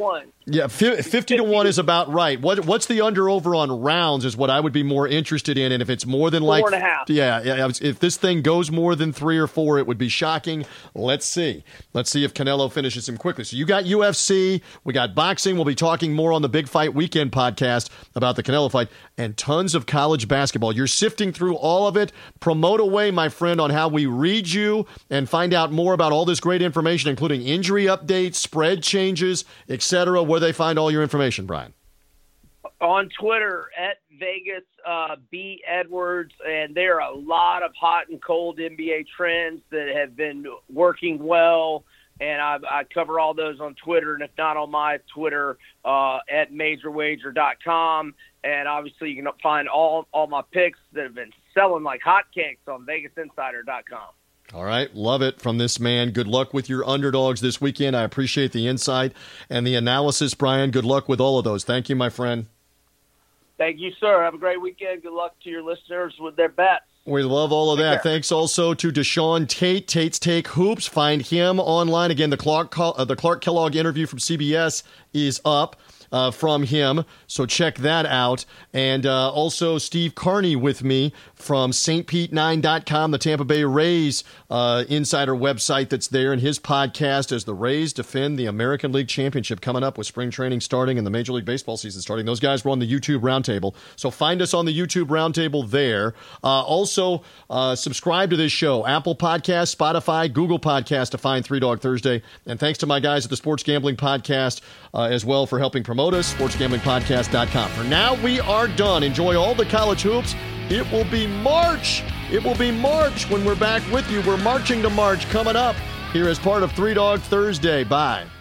Yeah, fifty to one is about right. What what's the under over on rounds is what I would be more interested in. And if it's more than like four and a half, yeah, yeah, if this thing goes more than three or four, it would be shocking. Let's see. Let's see if Canelo finishes him quickly. So you got U F C, we got boxing. We'll be talking more on the Big Fight Weekend podcast about the Canelo fight and tons of college basketball. You're sifting through all of it. Promote away, my friend, on how we read you and find out more about all this great information, including injury updates, spread changes, et cetera. Where they find all your information, Brian? On Twitter at Vegas uh, B Edwards, and there are a lot of hot and cold N B A trends that have been working well, and I, I cover all those on Twitter, and if not on my Twitter, uh, at major wager dot com, and obviously you can find all, all my picks that have been selling like hotcakes on vegas insider dot com. All right. Love it from this man. Good luck with your underdogs this weekend. I appreciate the insight and the analysis, Brian. Good luck with all of those. Thank you, my friend. Thank you, sir. Have a great weekend. Good luck to your listeners with their bets. We love all of that. Thanks also to Deshaun Tate, Tate's Take Hoops. Find him online. Again, the Clark, uh, the Clark Kellogg interview from C B S is up. Uh, from him, so check that out. And uh, also Steve Carney with me from St Pete nine dot com, the Tampa Bay Rays uh, insider website that's there, and his podcast as the Rays defend the American League Championship coming up with spring training starting and the Major League Baseball season starting. Those guys were on the YouTube Roundtable, so find us on the YouTube Roundtable there. Uh, also, uh, subscribe to this show, Apple Podcasts, Spotify, Google Podcasts to find Three Dog Thursday. And thanks to my guys at the Sports Gambling Podcast uh, as well for helping promote us, sports gambling podcast dot com. For now, we are done. Enjoy all the college hoops. It will be March. It will be March when we're back with you. We're marching to March coming up here as part of Three Dog Thursday. Bye.